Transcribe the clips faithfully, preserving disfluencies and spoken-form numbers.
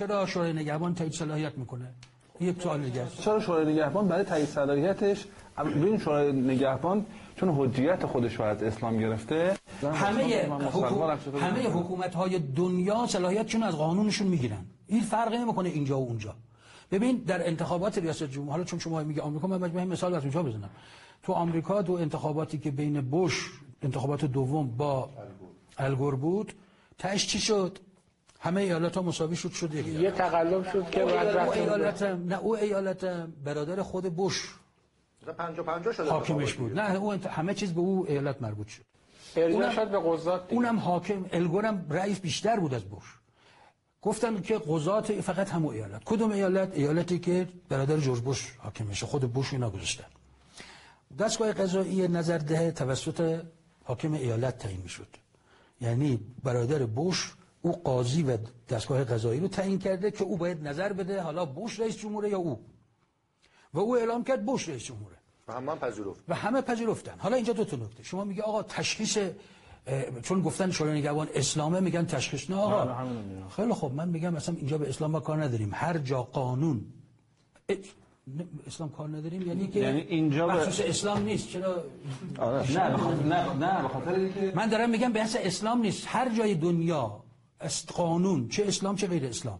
چرا شورای نگهبان تایید صلاحیت میکنه؟ یک سوال دیگه است. چرا شورای نگهبان برای تایید صلاحیتش ببین شورای نگهبان چون حجیت خودش رو از اسلام گرفته همه حکومت همه حکومت‌های دنیا صلاحیتشون از قانونشون میگیرن. این فرق نمیکنه اینجا و اونجا. ببین در انتخابات ریاست جمهوری، حالا چون شما میگه آمریکا، من مجبورم مثال از اونجا بزنم. تو آمریکا دو انتخاباتی که بین بوش انتخابات دوم با الگور بود، تاش چی شد؟ همه ایالت‌ها مساوی شد شد دیگه. یه تقلب شد که بعد او ایالت نه او ایالت برادر خود بوش پنجاه پنجاه شده حاکمش بود. نه او همه چیز به او ایالت مربوط شد. ارجاع شد به قضات. اونم حاکم الگورم رئیس بیشتر بود از بوش. گفتن که قضات فقط همون ایالت. کدوم ایالت؟ ایالتی که برادر جورج بوش حاکمشه، خود بوش اینا گذاشتن. دستگاه قضایی نظرده توسط حاکم ایالت تعیین میشد. یعنی برادر بوش او قاضی و دستگاه قضایی رو تعیین کرده که او باید نظر بده حالا بوش رئیس جمهوره یا او. و او اعلام کرد بوش رئیس جمهوره. و همه پذیرفت. و همه پذیرفتن. حالا اینجا دو تا نکته. شما میگه آقا تشخیص چون گفتن شورای نگهبان اسلامه میگن تشخیص نه آقا. خیلی خب من میگم مثلا اینجا به اسلام ما کار نداریم. هر جا قانون اسلام کار نداریم یعنی که یعنی اینجا مخصوص اسلام نیست. چرا؟ آره نه بخاطر نه نه بخاطر اینکه من دارم میگم بحث اسلام نیست. هر جای دنیا است قانون، چه اسلام چه غیر اسلام،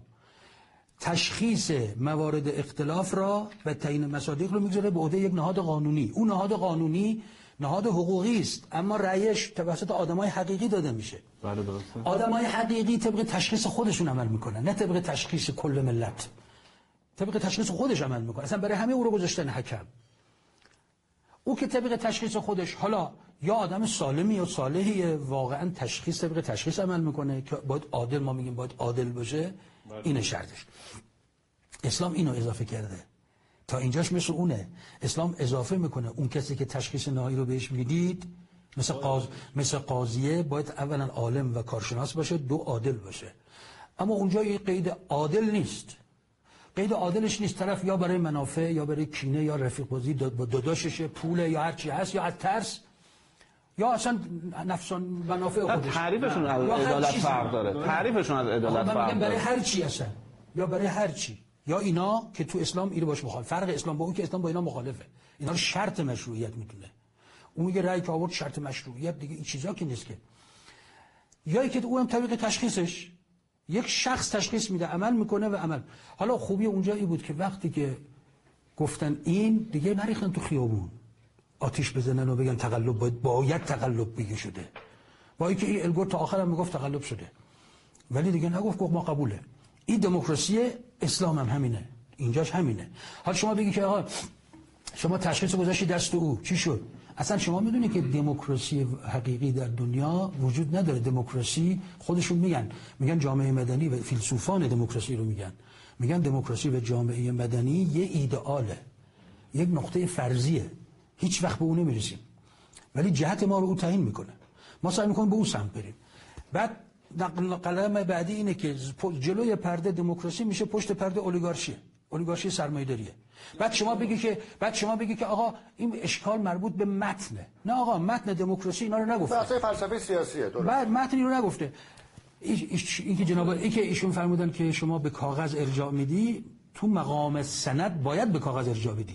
تشخیص موارد اختلاف را و تعیین مصادیق رو میگذاره به عهده یک نهاد قانونی. اون نهاد قانونی نهاد حقوقی است، اما رأیش توسط آدمای حقیقی داده میشه. بله درسته. آدمای حقیقی طبق تشخیص خودشون عمل میکنن، نه طبق تشخیص کل ملت. طبق تشخیص خودش عمل میکنه. اصلا برای همه او رو گذاشتن حکم. او که طبق تشخیص خودش، حالا یا آدم سالمی یا صالحی واقعا تشخیص طبق تشخیص عمل میکنه که باید عادل، ما میگیم باید عادل باشه، این شرطش. اسلام اینو اضافه کرده. تا اینجاش مثل اونه. اسلام اضافه میکنه اون کسی که تشخیص نهایی رو بهش میدید مثل قاض مثل قاضیه باید اولا عالم و کارشناس باشه، دو عادل باشه. اما اونجا این قید عادل نیست. قید عادلش نیست. طرف یا برای منافع یا برای کینه یا رفیق بازی با داداششه، پول یا هر چی هست، یا از ترس، یا اصلا نفسان منافع خودش. تعریفشون از عدالت فرق داره. تعریفشون از عدالت فرق داره. برای هر چی هستن یا برای هر چی، یا اینا که تو اسلام اینو باش مخالف. فرق اسلام با اون که اسلام با اینا مخالفه. اینا رو شرط مشروعیت میدونه. اون میگه رأی که آورد شرط مشروعیت دیگه، این چیزا که نیست که. یا اینکه اونم طبق تشخیصش یک شخص تشخیص میده، عمل میکنه و عمل. حالا خوبی اونجا ای بود که وقتی که گفتن این دیگه نریختن تو خیابون آتیش بزنن و بگن تقلب باید باید تقلب بگه شده. با اینکه این الگور تا آخرم میگفت تقلب شده، ولی دیگه نگفت گفت ما قبوله. این دموکراسی اسلام هم همینه، اینجاش همینه. حالا شما بگی که آقا شما تشخیص گذاشتی دست او، چی شد؟ اصلا شما میدونی که دموکراسی حقیقی در دنیا وجود نداره. دموکراسی خودشون میگن میگن جامعه مدنی و فیلسوفان دموکراسی رو میگن میگن دموکراسی و جامعه مدنی یه ایدئاله، یک نقطه فرضیه، هیچ وقت به اون نمیرسیم، ولی جهت ما رو او تعیین میکنه. ما سعی میکنیم به اون سمت بریم. بعد قلم بعدی اینه که جلوی پرده دموکراسی میشه، پشت پرده اولیگارشیه، اولیگارشی سرمایه‌داریه. بعد شما بگی که بعد شما بگی که آقا این اشکال مربوط به متنه. نه آقا، متن دموکراسی اینا رو نگفته. بحث فلسفه سیاسیه. درست. بعد متنی رو نگفته. این که جناب این که ایشون فرمودن که شما به کاغذ ارجاع میدی، تو مقام سند باید به کاغذ ارجاع بدی.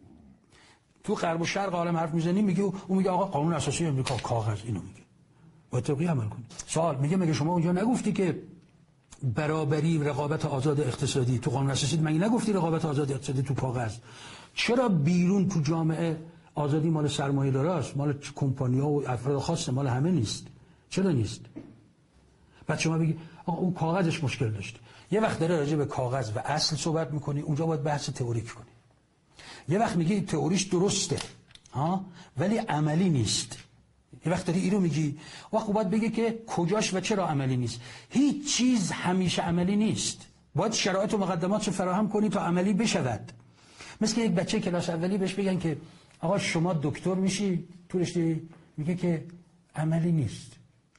تو غرب و شرق عالم حرف میزنی میگه اون میگه آقا قانون اساسی امریکا کاغذ، اینو میگه با طبقی عمل کنید. سوال میگه مگه شما اونجا نگفتی که برابری رقابت آزاد اقتصادی تو قانون اساسی؟ مگه نگفتی رقابت آزاد اقتصادی تو کاغذ؟ چرا بیرون تو جامعه آزادی مال سرمایه‌داراست، مال کمپانی‌ها و افراد خاصه، مال همه نیست؟ چرا نیست؟ بعد شما بگی آقا اون کاغذش مشکل داشت. یه وقت داره راجع به کاغذ و اصل صحبت می‌کنی، اونجا باید بحث تئوریک کنی. یه وقت میگی تئوریش درسته ها ولی عملی نیست. یه وقت داری اینو میگی، وقت باید بگی که کجاش و چرا عملی نیست. هیچ چیز همیشه عملی نیست. باید شرایط و مقدمات رو فراهم کنی تا عملی بشود. مثل یک بچه کلاس اولی بهش بگن که آقا شما دکتر میشی، تو رشته، میگه که عملی نیست.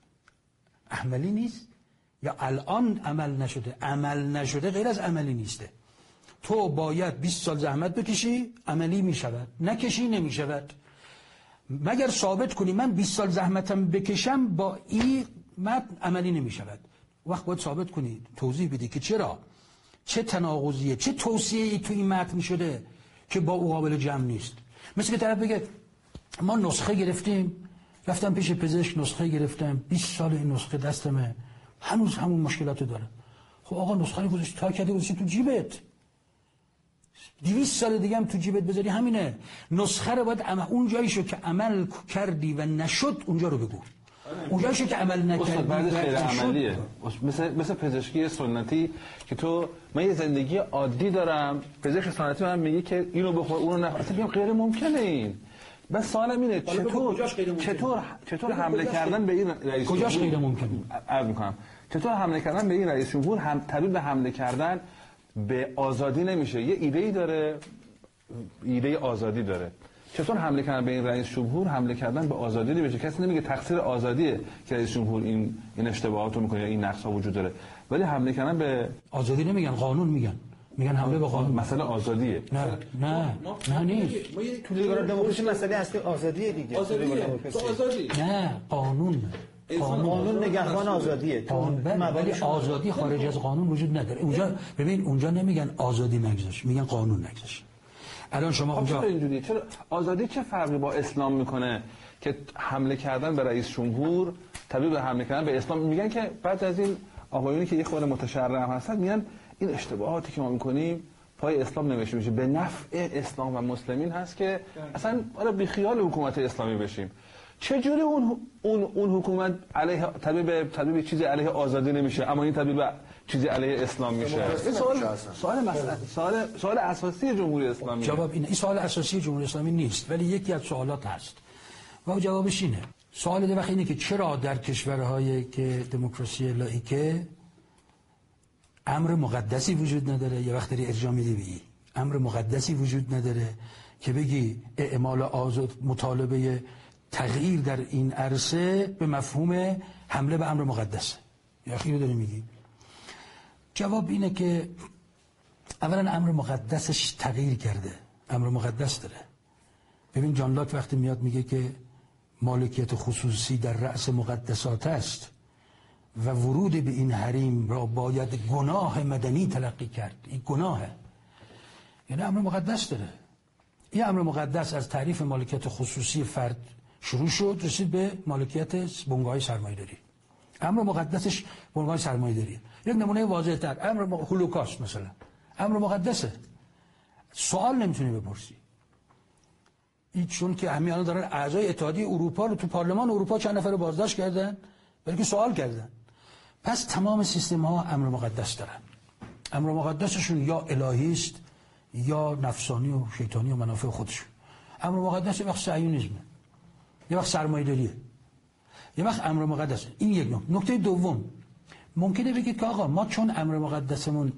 عملی نیست یا الان عمل نشده؟ عمل نشده غیر از عملی نیسته. تو باید بیست سال زحمت بکشی، عملی میشود. نکشی نمیشود. مگر ثابت کنی من بیست سال زحمتم بکشم با این متن عملی نمی شود. وقت باید ثابت کنی، توضیح بدی که چرا. چه تناقضیه، چه توصیه‌ای تو این متن شده که با او قابل جمع نیست. مثل که طرف بگه ما نسخه گرفتیم، رفتم پیش پزشک نسخه گرفتم، بیست سال این نسخه دستمه، هنوز همون مشکلاتو داره. خب آقا نسخه رو گذاشتی تا کردی گذاشتی تو جیبت، دویست سال دیگه هم تو جیبت بذاری همینه. نسخه رو باید اما اون جاییشو که عمل کردی و نشد اونجا رو بگو. اون جاییشو که عمل نکردی بعدش و غیر نشد عملیه. مثل مثل پزشکی سنتی که تو من یه زندگی عادی دارم، پزشک سنتی من میگه که اینو بخور اونو نخور، اصلا میگم غیر ممکنه این. بس سوالم اینه چطور چطور چطور حمله کردن به این رئیس کجاش غیر ممکنه؟ عرض می‌کنم چطور حمله کردن به این رئیس جمهور هم تبدیل به حمله کردن به آزادی نمیشه. یه ایده‌ای داره، ایده آزادی داره. چطور حمله کردن به این رئیس جمهور حمله کردن به آزادی نمیشه؟ کسی نمیگه تقصیر آزادیه که رئیس جمهور این این اشتباهات رو میکنه یا این نقص‌ها وجود داره، ولی حمله کردن به آزادی نمیگن، قانون میگن. میگن حمله به قانون. مسئله آزادیه. نه نه نه نیست. تو لیبرال دموکراسی مسئله اصلی آزادیه دیگه. آزادیه. تو آزادی. نه قانون. قانون, قانون نگهبان آزادیه. قانون ولی آزادی خارج از قانون وجود نداره. اونجا ببین اونجا نمیگن آزادی نگذاش، میگن قانون نگذاش. الان شما خب اونجا چرا اینجوریه؟ چرا آزادی چه فرقی با اسلام میکنه که حمله کردن به رئیس جمهور تبدیل به حمله کردن به اسلام؟ میگن که بعد از این آقایونی که یه خورده متشرع هستن میگن این اشتباهاتی که ما میکنیم پای اسلام نمیشه، میشه به نفع اسلام و مسلمین هست که اصلا آره بی خیال حکومت اسلامی بشیم. چه جوری اون اون اون حکومت علیه تبدیل به تبدیل به چیزی علیه آزادی نمیشه اما این تبدیل به چیزی علیه اسلام میشه؟ این سوال سوال مسئله سوال سوال اساسی جمهوری اسلامی. جواب اینه. این سوال اساسی جمهوری اسلامی نیست ولی یکی از سوالات هست و جوابش اینه. سوال ده وقت اینه که چرا در کشورهایی که دموکراسی لاییکه امر مقدسی وجود نداره، یه وقت داری ارجاع میدی بگی امر مقدسی وجود نداره که بگی اعمال آزاد مطالبه تغییر در این عرصه به مفهوم حمله به امر مقدسه. یا خیلی داری میگی. جواب اینه که اولا امر مقدسش تغییر کرده، امر مقدس داره. ببین جان لاک وقتی میاد میگه که مالکیت خصوصی در رأس مقدسات است و ورود به این حریم را باید گناه مدنی تلقی کرد. این گناهه، یعنی امر مقدس داره. این امر مقدس از تعریف مالکیت خصوصی فرد شروع شد رسید به مالکیت بنگاه سرمایه‌داری. امر مقدسش بنگاه سرمایه‌داری. یک نمونه واضح تر امر هولوکاست مثلا امر مقدسه، سوال نمیتونی بپرسی. این چون که همین الان دارن اعضای اتحادیه اروپا رو تو پارلمان اروپا چند نفر رو بازداشت کردن بلکه سوال کردن. پس تمام سیستم ها امر مقدس دارن. امر مقدسشون یا الهی است یا نفسانی و شیطانی و منافع خودشون. امر مقدس یه وقت صهیونیسمه، یه وقت سرمایه‌داریه، یه وقت امر مقدسه. این یک نکته. نکته دوم، ممکنه بگید که آقا ما چون امر مقدسمون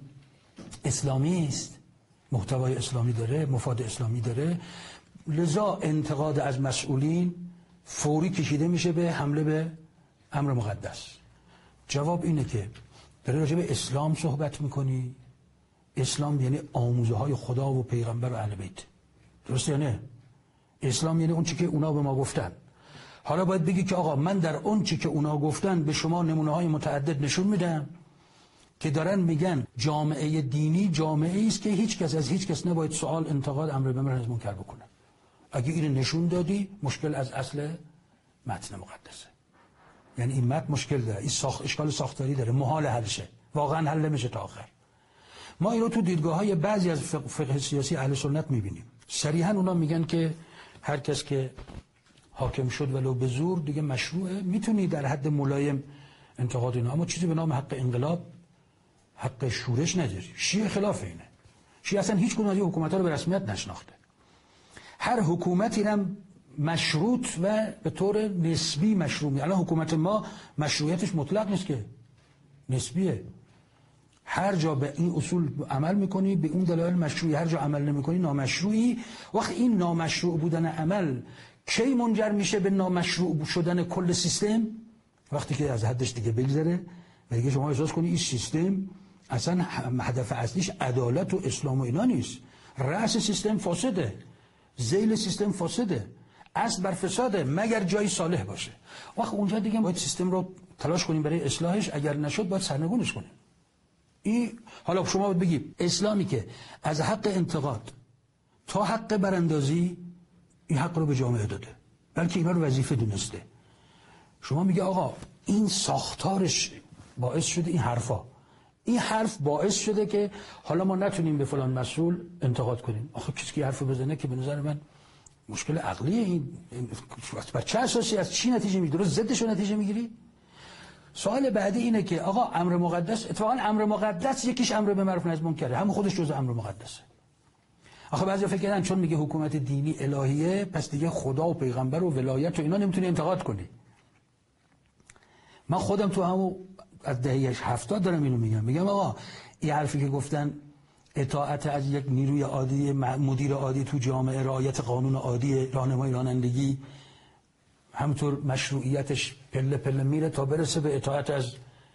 اسلامی است، محتوای اسلامی داره، مفاد اسلامی داره، لذا انتقاد از مسئولین فوری کشیده میشه به حمله به امر مقدس. جواب اینه که داره راجع به اسلام صحبت میکنی. اسلام یعنی آموزه های خدا و پیغمبر و اهل بیت، درسته یا نه؟ اسلام یعنی اون چی که اونا به ما گفتن. حالا باید بگی که آقا من در اون چی که اونا گفتن به شما نمونه های متعدد نشون میدم که دارن میگن جامعه دینی جامعه است که هیچ کس از هیچ کس نباید سوال، انتقاد، امر به معروف منکر بکنه. اگه اینو نشون دادی مشکل از اصل متن مقدسه. یعنی این متن مشکل داره، این ساخت اشکال ساختاری داره، محال حل شه، واقعا حل نمیشه تا آخر. ما اینو تو دیدگاه‌های بعضی از فقه سیاسی اهل سنت می‌بینیم. صریحاً اونا میگن که هر کس که حاکم شد ولو به زور دیگه مشروعه، میتونی در حد ملایم انتقاد اینا، اما چیزی به نام حق انقلاب، حق شورش نداری. شیعه خلاف اینه. شیعه اصلا هیچ کدوم از این حکومت‌ها رو به رسمیت نشناخته. هر حکومتی هم مشروط و به طور نسبی مشروع. الان حکومت ما مشروعیتش مطلق نیست که، نسبیه. هر جا به این اصول عمل میکنی به اون دلایل مشروعی، هر جا عمل نمیکنی نامشروعی. وقت این نامشروع بودن عمل کی منجر میشه به نامشروع شدن کل سیستم؟ وقتی که از حدش دیگه بگذره و دیگه شما احساس کنی این سیستم اصلا هدف اصلیش عدالت و اسلام و اینا نیست، رأس سیستم فاسده، ذیل سیستم فاسده، اصل بر فساده مگر جای صالح باشه. وقت اونجا دیگه باید سیستم رو تلاش کنیم برای اصلاحش، اگر نشد باید سرنگونش کنیم. این حالا شما باید بگید اسلامی که از حق انتقاد تا حق براندازی این حق رو به جامعه داده، بلکه اینا رو وظیفه دونسته. شما میگه آقا این ساختارش باعث شده این حرفا، این حرف باعث شده که حالا ما نتونیم به فلان مسئول انتقاد کنیم. آخه کسی که حرف بزنه که به نظر من مشکل عقلیه. این بر چه اساسی از چی نتیجه میگیری؟ درست ضدش رو نتیجه میگیری؟ سوال بعدی اینه که آقا امر مقدس، اتفاقا امر مقدس یکیش امر به معروف نهی از منکره، همون خودش جزء امر مقدسه. آخه بعضی فکر کردن چون میگه حکومت دینی الهیه پس دیگه خدا و پیغمبر و ولایت و اینا نمیتونی انتقاد کنی. من خودم تو همون از دهه هفتاد دارم اینو میگم، میگم آقا این حرفی که گفتن اطاعت از یک نیروی عادی، مدیر عادی تو جامعه، رعایت قانون عادی، راهنمای رانندگی، همونطور مشروعیتش پله پله میره تا برسه به اطاعت از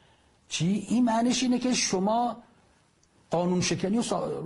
چی؟ این معنیش اینه که شما قانون شکنی و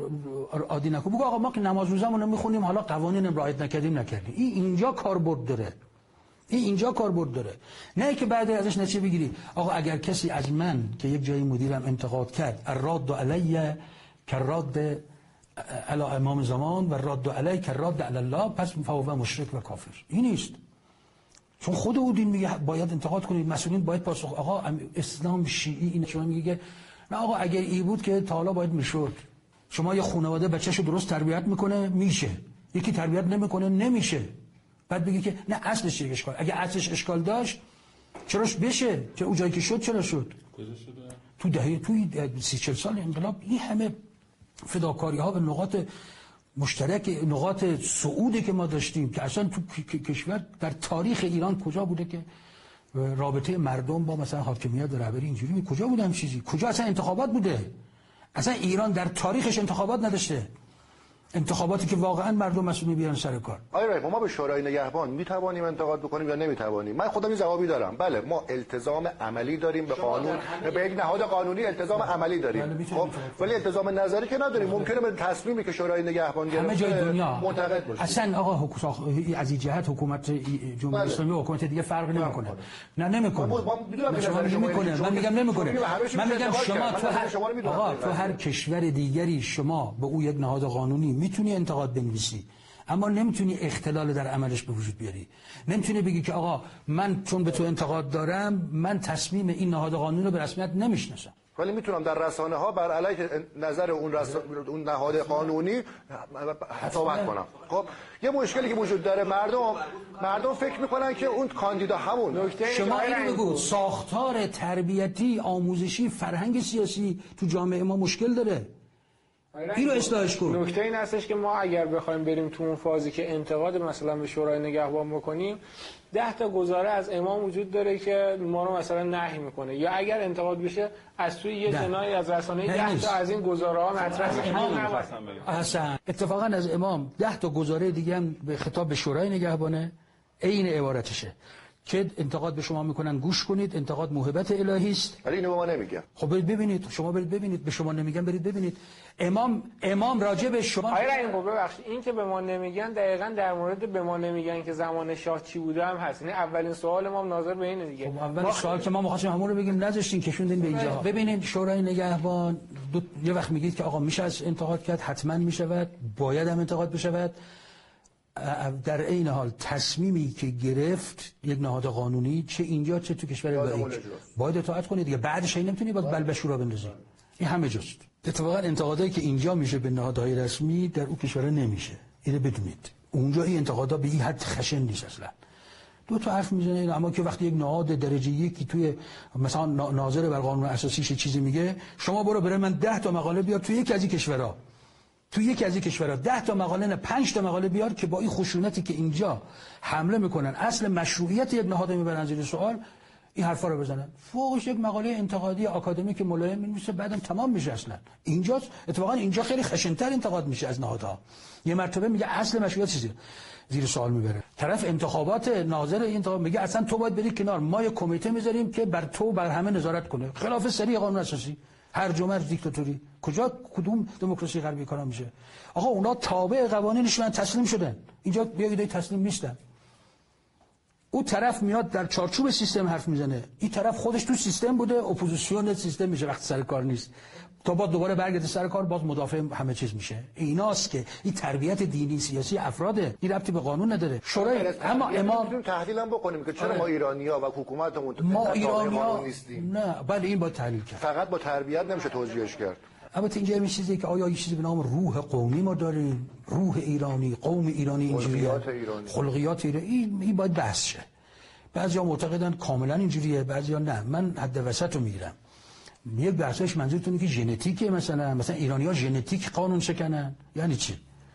عادی نکن. بگو آقا ما که نماز روزمون رو میخونیم، حالا قوانین رعایت نکردیم نکردیم. این اینجا کاربرد داره، این اینجا کاربرد داره. نه که بعد ازش نتیجه بگیری آقا اگر کسی از من که یک جایی مدیرم انتقاد کرد، الراد علیه کراد علی امام زمان و الراد علیه کراد علی الله، پس فهو مشرک و کافر. این نیست، چون خود او دین میگه باید انتقاد کنید، مسئولین باید پاسخ. آقا اسلام شیعی این شما میگه نه آقا اگر ای بود که تا حالا باید میشد. شما یه خانواده بچه‌شو درست تربیت میکنه میشه، یکی تربیت نمیکنه نمیشه. بعد بگی که نه اصلش یک اشکال، اگه اصلش اشکال داشت چراش بشه، چه اون جایی که شد چرا شد؟ کجا شده؟ تو دهه توی سی چهل سال انقلاب این همه فداکاری ها به نقاط مشترک، نقاط صعودی که ما داشتیم که اصلا تو کشور در تاریخ ایران کجا بوده که رابطه مردم با مثلا حاکمیت و رهبری اینجوری، کجا بوده هم چیزی؟ کجا اصلا انتخابات بوده؟ اصلا ایران در تاریخش انتخابات نداشته، انتخاباتی که واقعا مردم مسئول بیارن سر کار. آره ما به شورای نگهبان میتوانیم انتقاد بکنیم یا نمیتوانیم؟ من خودم این جوابی دارم. بله ما التزام عملی داریم به قانون، به یک نهاد قانونی التزام عملی داریم. خب ولی التزام نظری که نداریم. ممکنه به تصمیمی که شورای نگهبان گرفته همه جای دنیا منتقد باشیم. اصلا آقا حکومت از این جهت حکومت جمهوری اسلامی و حکومت دیگه فرقی نمیکنه. نه نمیکنه. من میگم من میگم نمیکنه. من میگم شما تو هر آقا تو هر کشور دیگری شما به او یک نهاد قانونی میتونی انتقاد بنویسی، اما نمیتونی اختلال در عملش به وجود بیاری. نمیتونی بگی که آقا من چون به تو انتقاد دارم من تصمیم این نهاد قانونی رو به رسمیت نمیشناسم، ولی میتونم در رسانه ها بر علیه نظر اون, رس... اون نهاد قانونی صحبت کنم. خب یه مشکلی که وجود داره، مردم مردم فکر میکنن که اون کاندیدا همون. شما اینو بگو ساختار تربیتی، آموزشی، فرهنگ سیاسی تو جامعه ما مشکل داره، این رو اصلاحش کن. نکته این هستش که ما اگر بخوایم بریم تو اون فازی که انتقاد مثلا به شورای نگهبان بکنیم، ده تا گزاره از امام وجود داره که ما رو مثلا نهی میکنه، یا اگر انتقاد بشه از توی یه جناحی از رسانه ده تا از این گزاره ها مطرح امام احسن. اتفاقا از امام ده تا گزاره دیگه هم به خطاب به شورای نگهبانه عین عبارتشه که انتقاد به شما میکنن گوش کنید، انتقاد موهبت الهی است. ولی اینو به ما نمیگن. خب برید ببینید، شما برید ببینید، به شما نمیگن برید ببینید. امام امام راجع به شما آره این خب ببخشید این که به ما نمیگن دقیقاً در مورد به ما نمیگن که زمان شاه چی بوده هم هست. یعنی اولین سوال ما ناظر به اینه دیگه. خب اولین سوال که ما می‌خواستیم همون رو بگیم نذاشتین، کشوندین به اینجا. ببینید شورای نگهبان دو... یه وقت میگید که آقا میشه از انتقاد کرد، حتما میشود، باید هم انتقاد بشود. در این حال تصمیمی که گرفت یک نهاد قانونی چه اینجا چه تو کشور بعید باید اطاعت کنید دیگه. بعدش این نمیتونی باید بلبشورا بندازی. این همه جست. اتفاقا انتقادایی که اینجا میشه به نهادهای رسمی در اون کشور نمیشه، اینو بدونید. اونجا این انتقادا به این حد خشن نیست اصلا. دو تا حرف میزنه، اما که وقتی یک نهاد درجه یکی توی مثلا ناظر بر قانون اساسیش چیزی میگه، شما برو برای من ده تا مقاله بیار توی یکی از این کشورها، تو یکی از این کشورها ده تا مقاله نه پنج تا مقاله بیار که با این خشونتی که اینجا حمله میکنن اصل مشروعیت یک نهاد میبرن زیر سوال، این حرفا رو بزنن. فوقش یک مقاله انتقادی آکادمیک ملایم میشه، بعدم تمام میشه. اصلا اینجا اتفاقا اینجا خیلی خشن‌تر انتقاد میشه از نهادها. یه مرتبه میگه اصل مشروعیت چیزی زیر سوال میبره. طرف انتخابات ناظر این انتخاب میگه اصلا تو باید بری کنار، ما یه کمیته میذاریم که بر تو بر همه نظارت کنه، خلاف سری قانون اساسی، هر جمعه دیکتاتوری. کجا کدوم دموکراسی غربی کارا میشه؟ آقا اونا تابع قوانینشون تسلیم شدن، اینجا بیا ایده تسلیم نیستن. اون طرف میاد در چارچوب سیستم حرف میزنه، این طرف خودش تو سیستم بوده، اپوزیسیون سیستم میشه وقتی سر کار نیست، تا بعد دوباره برگرده سر کار باز مدافع همه چیز میشه. ایناست که این تربیت دینی سیاسی افراده، این ربطی به قانون نداره. شورای اما امام میتونیم تحلیل هم بکنیم که چرا ما ایرانی‌ها و حکومتمون ما ایرانی‌ها نیستیم. نه بله این با تحلیل کرد، فقط با تربیت نمیشه توجیهش کرد. البته اینجا همین چیزی که آیا یه چیزی به نام روح قومی ما داریم، روح ایرانی، قوم ایرانی، اینجوریه، خلقیات ایرانی، خلقیات ایرانی، این این باید بحث شه. بعضیا معتقدن کاملا اینجوریه، بعضیا نه. من حد وسط رو میگیرم. یک بحثش منظورتونه که ژنتیکه، مثلا مثلا ایرانی‌ها ژنتیک قانون شکنن، یعنی چی؟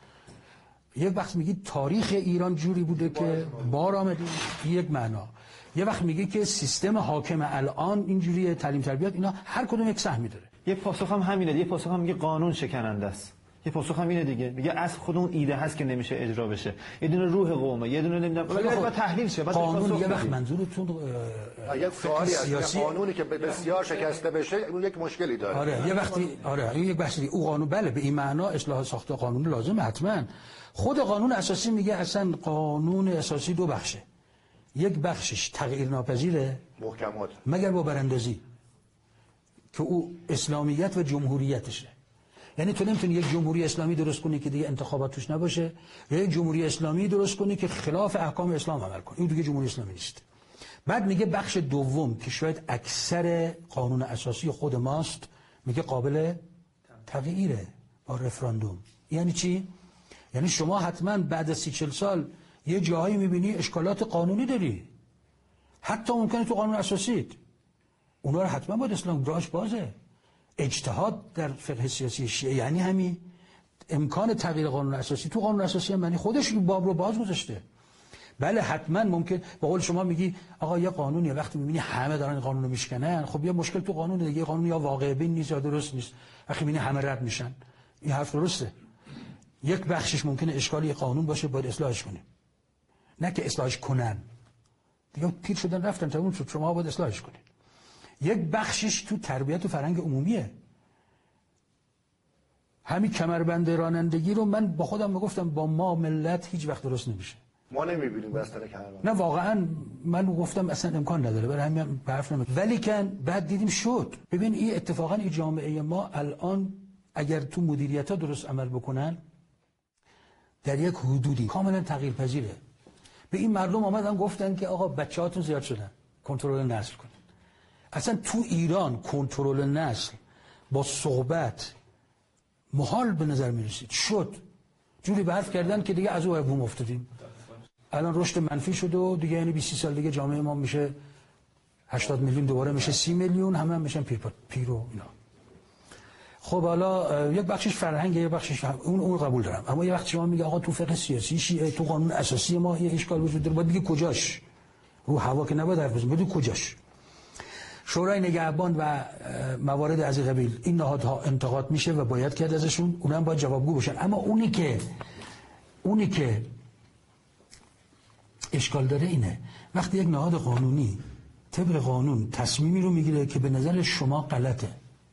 یک وقت میگی تاریخ ایران جوری بوده که بار آمده، یک معنا. یه وقت میگه که سیستم حاکم الان اینجوریه، تعلیم تربیت، اینا هر کدوم یک سهمی داره. یه پاسخ هم همینه، یه پاسخ هم میگه قانون شکننده است. یه پاسخ هم اینه دیگه، میگه از خود اون ایده هست که نمیشه اجرا بشه. یه دونه روح قومه، یه دونه نمیدونم ولی باید تحلیل شه. قانون یه وقت منظورتون یک سوالی هست، قانونی که بسیار شکسته بشه یک مشکلی داره. آره یه وقتی آره این یک بحثی او قانون بله به این معنا اصلاح ساخته قانون لازمه حتما. خود قانون اساسی میگه اصلا قانون اساسی دو بخشه، یک بخشش تغییر ناپذیره محکمات مگر با براندازی که او اسلامیت و جمهوریتشه. یعنی تو نمیتونی یک جمهوری اسلامی درست کنی که دیگه انتخابات توش نباشه، یا یک جمهوری اسلامی درست کنی که خلاف احکام اسلام عمل کنه، این دیگه جمهوری اسلامی نیست. بعد میگه بخش دوم که شاید اکثر قانون اساسی خود ماست، میگه قابل تغییره با رفراندوم. یعنی چی؟ یعنی شما حتما بعد از سی چل سال یه جایی میبینی اشکالات قانونی داری، حتی ممکنه تو قانون اساسیت، اونا رو حتما باید اسلام راهش بازه. اجتهاد در فقه سیاسی شیعه یعنی همین امکان تغییر قانون اساسی، تو قانون اساسی هم معنی خودش این باب رو باز گذاشته. بله حتما ممکن به قول شما میگی آقا یه قانونیه، وقتی میبینی همه دارن قانون رو میشکنن، خب یه مشکل تو قانون دیگه، قانون یا واقع بین نیست یا درست نیست، وقتی میبینی همه رد میشن، این حرف درسته. یک بخشش ممکنه اشکالی قانون باشه، باید اصلاحش کنیم، نه که اصلاحش کنن دیگه، پیر شدن رفتن تموم شد، شما باید اصلاحش کنید. یک بخشش تو تربیت و فرهنگ عمومیه. همین کمربند رانندگی رو من با خودم میگفتم با ما ملت هیچ وقت درست نمیشه. ما نمیبینیم بستر کمربند. نه واقعا من گفتم اصلا امکان نداره، برای همین حرف نمیزنم. ولی کن بعد دیدیم شد. ببین این اتفاقا این جامعه ما الان اگر تو مدیریت‌ها درست عمل بکنن در یک حدودی کاملا تغییر پذیره. به این مردم آمدن گفتن که آقا بچه‌هاتون زیاد شدن، کنترل نسل کنید. اصلا تو ایران کنترل نسل با صحبت محال به نظر می رسید. شد جوری به حرف کردن که دیگه از او بوم افتادیم. الان رشد منفی شده و دیگه یعنی بیست سال دیگه جامعه ما میشه هشتاد میلیون، دوباره میشه سی میلیون، همه هم میشن پیر پیر و اینا. خب حالا یک بخشش فرهنگ، یک بخشش اون اون قبول دارم، اما یه وقت شما میگه آقا تو فقه سیاسی شیعه، تو قانون اساسی ما یه اشکال وجود داره، باید بگی کجاش. رو هوا که نباید حرف بزنیم، بگو کجاش. شورای نگهبان و موارد از این قبیل این نهادها انتقاد میشه و باید کرد ازشون، اونها هم باید جوابگو باشن. اما اونی که اونی که اشکال داره اینه وقتی یک نهاد قانونی طبق قانون تصمیمی رو میگیره که به نظر شما غلطه،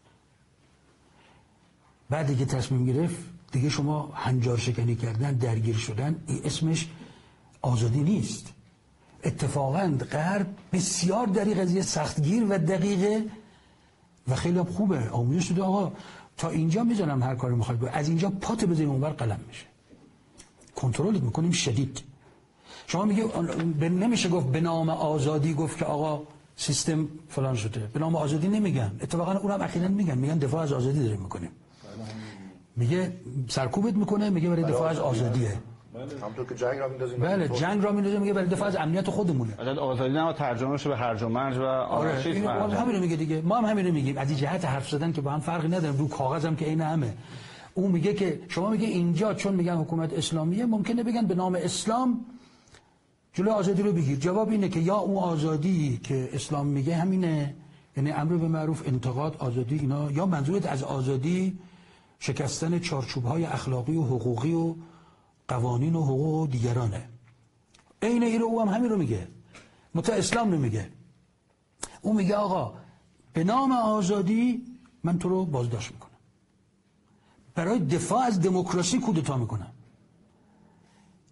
بعد دیگه تصمیم گرفت دیگه شما هنجار شکنی کردن، درگیر شدن، این اسمش آزادی نیست. اتفاقاً غرب بسیار در این قضیه سختگیر و دقیقه و خیلی هم خوبه. آموزش شده آقا تا اینجا میذارم هر کاری میخواد، از اینجا پات بزنیم اونور قلم میشه، کنترلت میکنیم شدید. شما میگه نمیشه گفت به نام آزادی گفت که آقا سیستم فلان شده، به نام آزادی نمیگن. اتفاقاً اونم اخیراً میگن، میگن دفاع از آزادی داریم میکنیم. میگه سرکوبت میکنه، میگه برای دفاع از آزادیه. همونطور که جنگ را میندازیم. بله جنگ را میندازیم، میگه برای دفاع از امنیت خودمونه. الان آزادی نه ترجمهش به هرج و مرج و آنارشیسم. آره همین رو میگه دیگه، ما هم همین رو میگیم. از این جهت حرف زدن که با هم فرقی نداره، رو کاغذ هم که عین همه. اون میگه که شما میگه اینجا چون میگن حکومت اسلامیه ممکنه بگن به نام اسلام جلوی آزادی رو بگیر. جواب اینه که یا اون آزادی که اسلام میگه همینه، یعنی امر به معروف، انتقاد، آزادی، اینا، یا منظورت از آزادی شکستن چارچوب‌های اخلاقی و حقوقی و قوانین و حقوق دیگرانه. عین این رو او هم همین رو میگه، مت اسلام نمیگه. او میگه آقا به نام آزادی من تو رو بازداشت میکنم، برای دفاع از دموکراسی کودتا میکنم.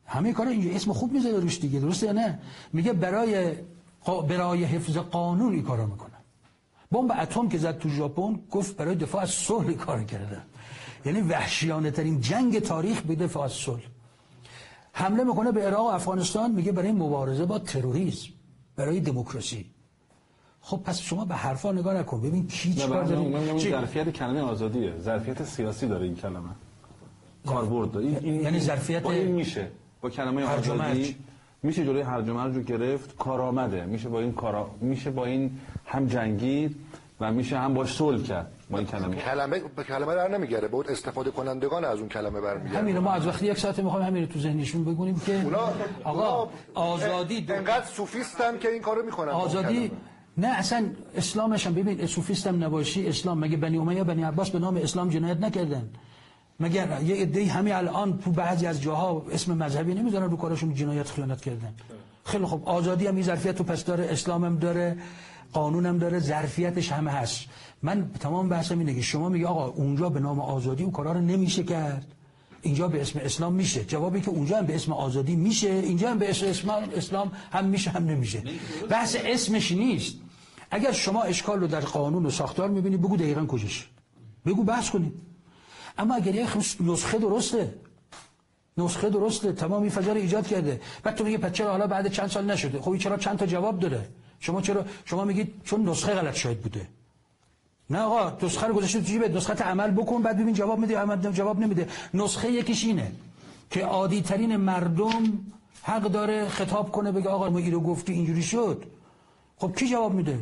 همه کارا اینجا اسم خوب میذاره روش دیگه، درسته یا نه؟ میگه برای برای حفظ قانون این کارا میکنن. بمب اتم که زد تو ژاپن گفت برای دفاع از صلح کار کردن. یعنی وحشیانه ترین جنگ تاریخ به دفاع از صلح. حمله میکنه به عراق و افغانستان، میگه برای مبارزه با تروریسم، برای دموکراسی. خب پس شما به حرفا نگاه نکن، ببین کی چیکار داره. من ظرفیت کلمه آزادیه، ظرفیت سیاسی داره این کلمه. کاربرد داره. این یعنی ظرفیت با این میشه با کلمه آزادی میشه جلوی هرج و مرج رو گرفت، کارآمده، میشه با این کارا میشه با این هم جنگید و میشه هم باش صلح کرد. با این کلمه کلمه به کلمه در نمیگره، بود استفاده کنندگان از اون کلمه برمیگردن. همین ما از وقتی یک ساعت میخوایم همین تو ذهنشون بگونیم که اونا آقا آزادی دو... انقدر صوفیستن که این کارو میکنن. آزادی نه اصلا اسلامش هم ببین، صوفیستم نباشی اسلام، مگه بنی امیه بنی عباس به نام اسلام جنایت نکردن؟ مگر یه عده‌ای همین الان تو بعضی از جاها اسم مذهبی نمیذارن رو کارشون جنایت خیانت کردن؟ خیلی خب آزادی هم این ظرفیت تو پس داره، اسلام هم داره، قانون هم داره، ظرفیتش همه هست. من تمام بحثم اینه که شما میگه آقا اونجا به نام آزادی اون کارا رو نمیشه کرد، اینجا به اسم اسلام میشه. جوابی که اونجا هم به اسم آزادی میشه، اینجا هم به اسم اسلام اسلام هم میشه هم نمیشه. بحث اسمش نیست. اگر شما اشکال رو در قانون و ساختار میبینی بگو دقیقاً کجاش، بگو بحث کنید. اما اگر یه نسخه درسته، نسخه درسته، تمام این فضا رو ایجاد کرده، بعد تو میگی پس چرا حالا بعد چند سال نشده؟ خب چرا چند تا جواب داره؟ شما چرا شما میگید چون نسخه غلط شاید بوده. نه آقا نسخه رو گذاشته تو جیبت، نسخه عمل بکن بعد ببین جواب میده یا جواب نمیده. نسخه یکیش اینه که عادی ترین مردم حق داره خطاب کنه بگه آقا ما اینو گفتی اینجوری شد. خب کی جواب میده؟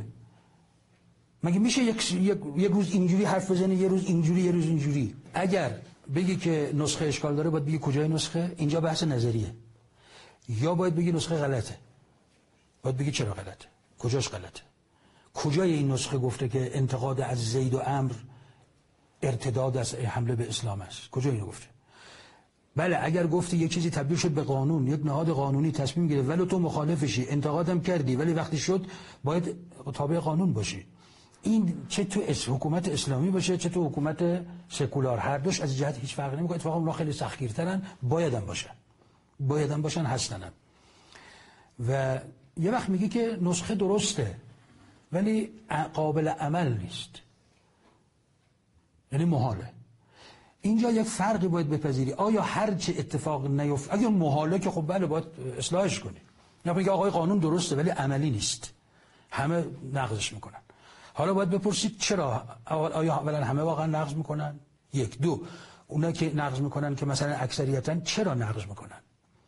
مگه میشه یک یک روز اینجوری حرف بزنه، یه روز اینجوری یه روز اینجوری؟ اگر بگی که نسخه اشکال داره باید بگی کجای نسخه؟ اینجا بحث نظریه. یا باید بگی نسخه غلطه، باید بگی چرا غلطه، کجاش غلطه، کجای این نسخه گفته که انتقاد از زید و عمرو ارتداد از حمله به اسلام است؟ کجا اینو گفته؟ بله اگر گفتی یک چیزی تبدیل شد به قانون، یک نهاد قانونی تصمیم گرفت ولی تو مخالفشی، انتقادم کردی ولی وقتی شد باید تابع قانون باشی. این چه تو حکومت اسلامی باشه چه تو حکومت سکولار، هر دوش از جهت هیچ فرقی نمیکنه. اتفاقا اونا خیلی سختگیرترن، بایدم باشن بایدم باشن هستنم. و یه وقت میگی که نسخه درسته ولی قابل عمل نیست، یعنی محاله. اینجا یک فرقی باید بپذیری. آیا هر چه اتفاق نیفت اگر محاله که خب بله باید اصلاحش کنی. یا میگه آقای قانون درسته ولی عملی نیست، همه نقضش میکنن. حالا باید بپرسید چرا؟ آیا اولا همه واقعا نقض میکنن؟ یک. دو، اونا که نقض میکنن که مثلا اکثریتاً چرا نقض میکنن؟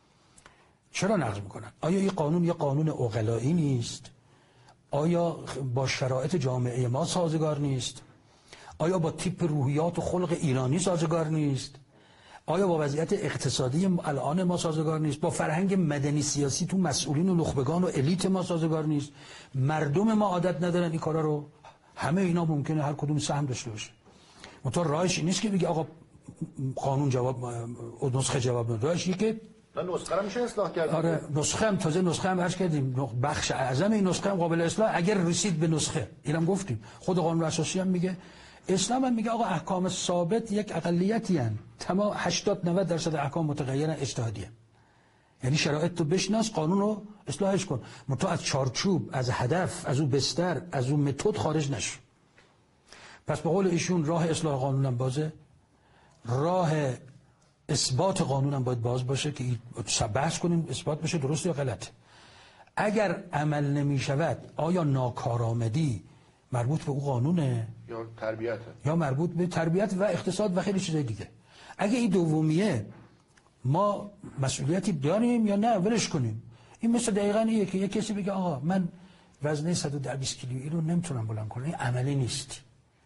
چرا نقض میکنن؟ آیا این قانون یه قانون عقلایی نیست؟ آیا با شرایط جامعه ما سازگار نیست؟ آیا با تیپ روحیات و خلق ایرانی سازگار نیست؟ آیا با وضعیت اقتصادی الان ما سازگار نیست؟ با فرهنگ مدنی سیاسی تو مسئولین و نخبگان و الیت ما سازگار نیست؟ مردم ما عادت ندارن این کارا رو؟ همه اینا ممکنه هر کدوم سهم داشته باشه. منتها راهش نیست که بگه آقا قانون جواب نسخه جواب نده. راهش اینه که نسخه رو میشه اصلاح کرد. آره نسخه هم تازه نسخه هم عرض کردیم بخش اعظم این نسخه هم قابل اصلاح اگر رسید به نسخه. اینم گفتیم خود قانون اساسی هم میگه، اسلام هم میگه آقا احکام ثابت یک اقلیتی ان، تمام هشتاد نود درصد احکام متغیرن اجتهادیه. یعنی شرایط تو بشناس، قانون رو اصلاحش کن، منتها از چارچوب، از هدف، از اون بستر، از اون متد خارج نشو. پس به قول ایشون راه اصلاح قانون هم بازه، راه اثبات قانون هم باید باز باشه که بحث کنیم اثبات بشه درست یا غلط. اگر عمل نمی شود آیا ناکارآمدی مربوط به اون قانونه یا تربیته یا مربوط به تربیت و اقتصاد و خیلی چیزای دیگه؟ اگه این دومیه ما مسئولیتی داریم یا نه ولش کنیم. این مثل دقیقاً اینه که یک کسی بگه آقا من وزنه صد و ده بیست کیلویی رو نمیتونم بلند کنم، این عملی نیست.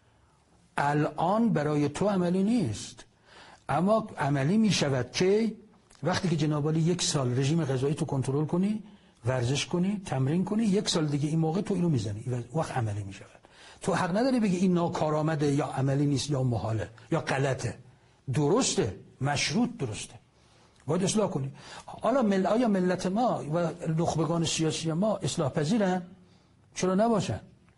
الان برای تو عملی نیست، اما عملی میشود که وقتی که جناب عالی یک سال رژیم غذایی تو کنترل کنی، ورزش کنی، تمرین کنی، یک سال دیگه این موقع تو اینو میزنی، وقت عملی میشود. تو حق نداری بگی این ناکارآمده یا عملی نیست یا محاله یا غلطه. درسته، مشروط درسته، باید اصلاح کنی. حالا مل... آیا ملت ما و نخبگان سیاسی ما اصلاح پذیرن؟ چرا نباشن؟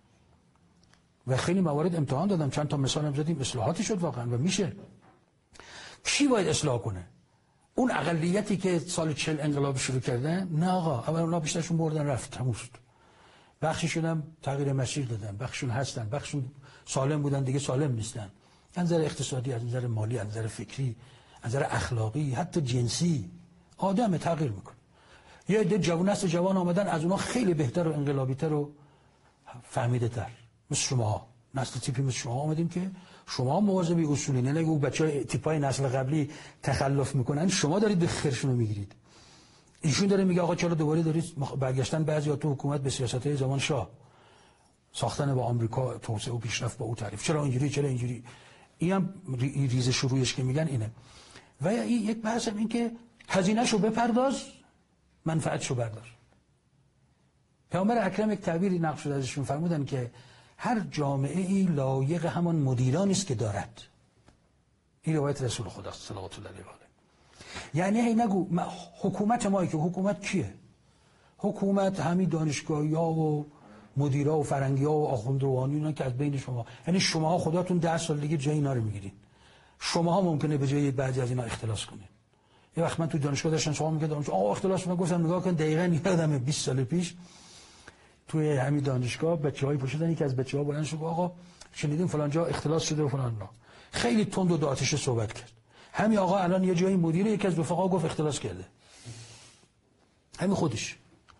و خیلی موارد امتحان دادم، چند تا مثال هم زدیم، اصلاحاتی شد واقعا و میشه. کی باید اصلاح کنه؟ اون اقلیتی که سال چهل انقلاب شروع کردن، نه آقا، اول اونا بیشترشون بردن رفت، تموم شد. بخششون هم تغییر مسیر دادن، بخششون هستن، بخششون سالم بودن دیگه سالم نیستن، از نظر اقتصادی، از نظر مالی، از نظر فکری، از نظر اخلاقی، حتی جنسی. آدم تغییر میکنه. یه عده جوان است جوان آمدن از اونها خیلی بهتر و انقلابی‌تر و فهمیده تر، مثل شما، نسل تیپی مثل شما آمدیم که شما مواظبی اصولین، نه اون بچهای تیپای نسل قبلی تخلف میکنن، شما دارید به خیرشون رو میگیرید. ایشون داره میگه آقا چرا دوباره دارید برگشتن بعضیا تو حکومت به سیاست‌های زمان شاه، ساختن با آمریکا، توسعه و پیشرفت با او تعریف، چرا اینجوری چرا اینجوری. اینم ریزش رویش که میگن اینه. و یک بحث هم این که هزینه‌شو بپرداز، منفعتشو بردار. پیامبر اکرم یک تعبیری نقل شده ازشون، فرمودن که هر جامعه ای لایق همان مدیرانی است که دارد. این روایت رسول خدا صلوات الله علیه و آله. یعنی هی نگو حکومت ما، که حکومت کیه؟ حکومت همین دانشگاهی‌ها و مدیرا و فرنگی‌ها و آخوند روحانی اینا که از بین شما، یعنی شماها خداتون ده سال دیگه جای اینا رو میگیرین. شماها ممکنه به جای بعضی از اینا اختلاس کنین. یه وقت من تو دانشگاه داشتم، شما میگه دانشگاه آقا اختلاس کنن، گفتم نگاه کن دقیقاً یادمه بیست سال پیش توی همین دانشگاه بچه‌های پشتن، یکی از بچه‌ها بلند شد آقا شنیدیم فلان جا اختلاس شده و فلان نه. خیلی تند و داتش صحبت کرد. همین آقا الان یه جایی مدیر یکی از رفقا گفت اختلاس کرده. همین خودش.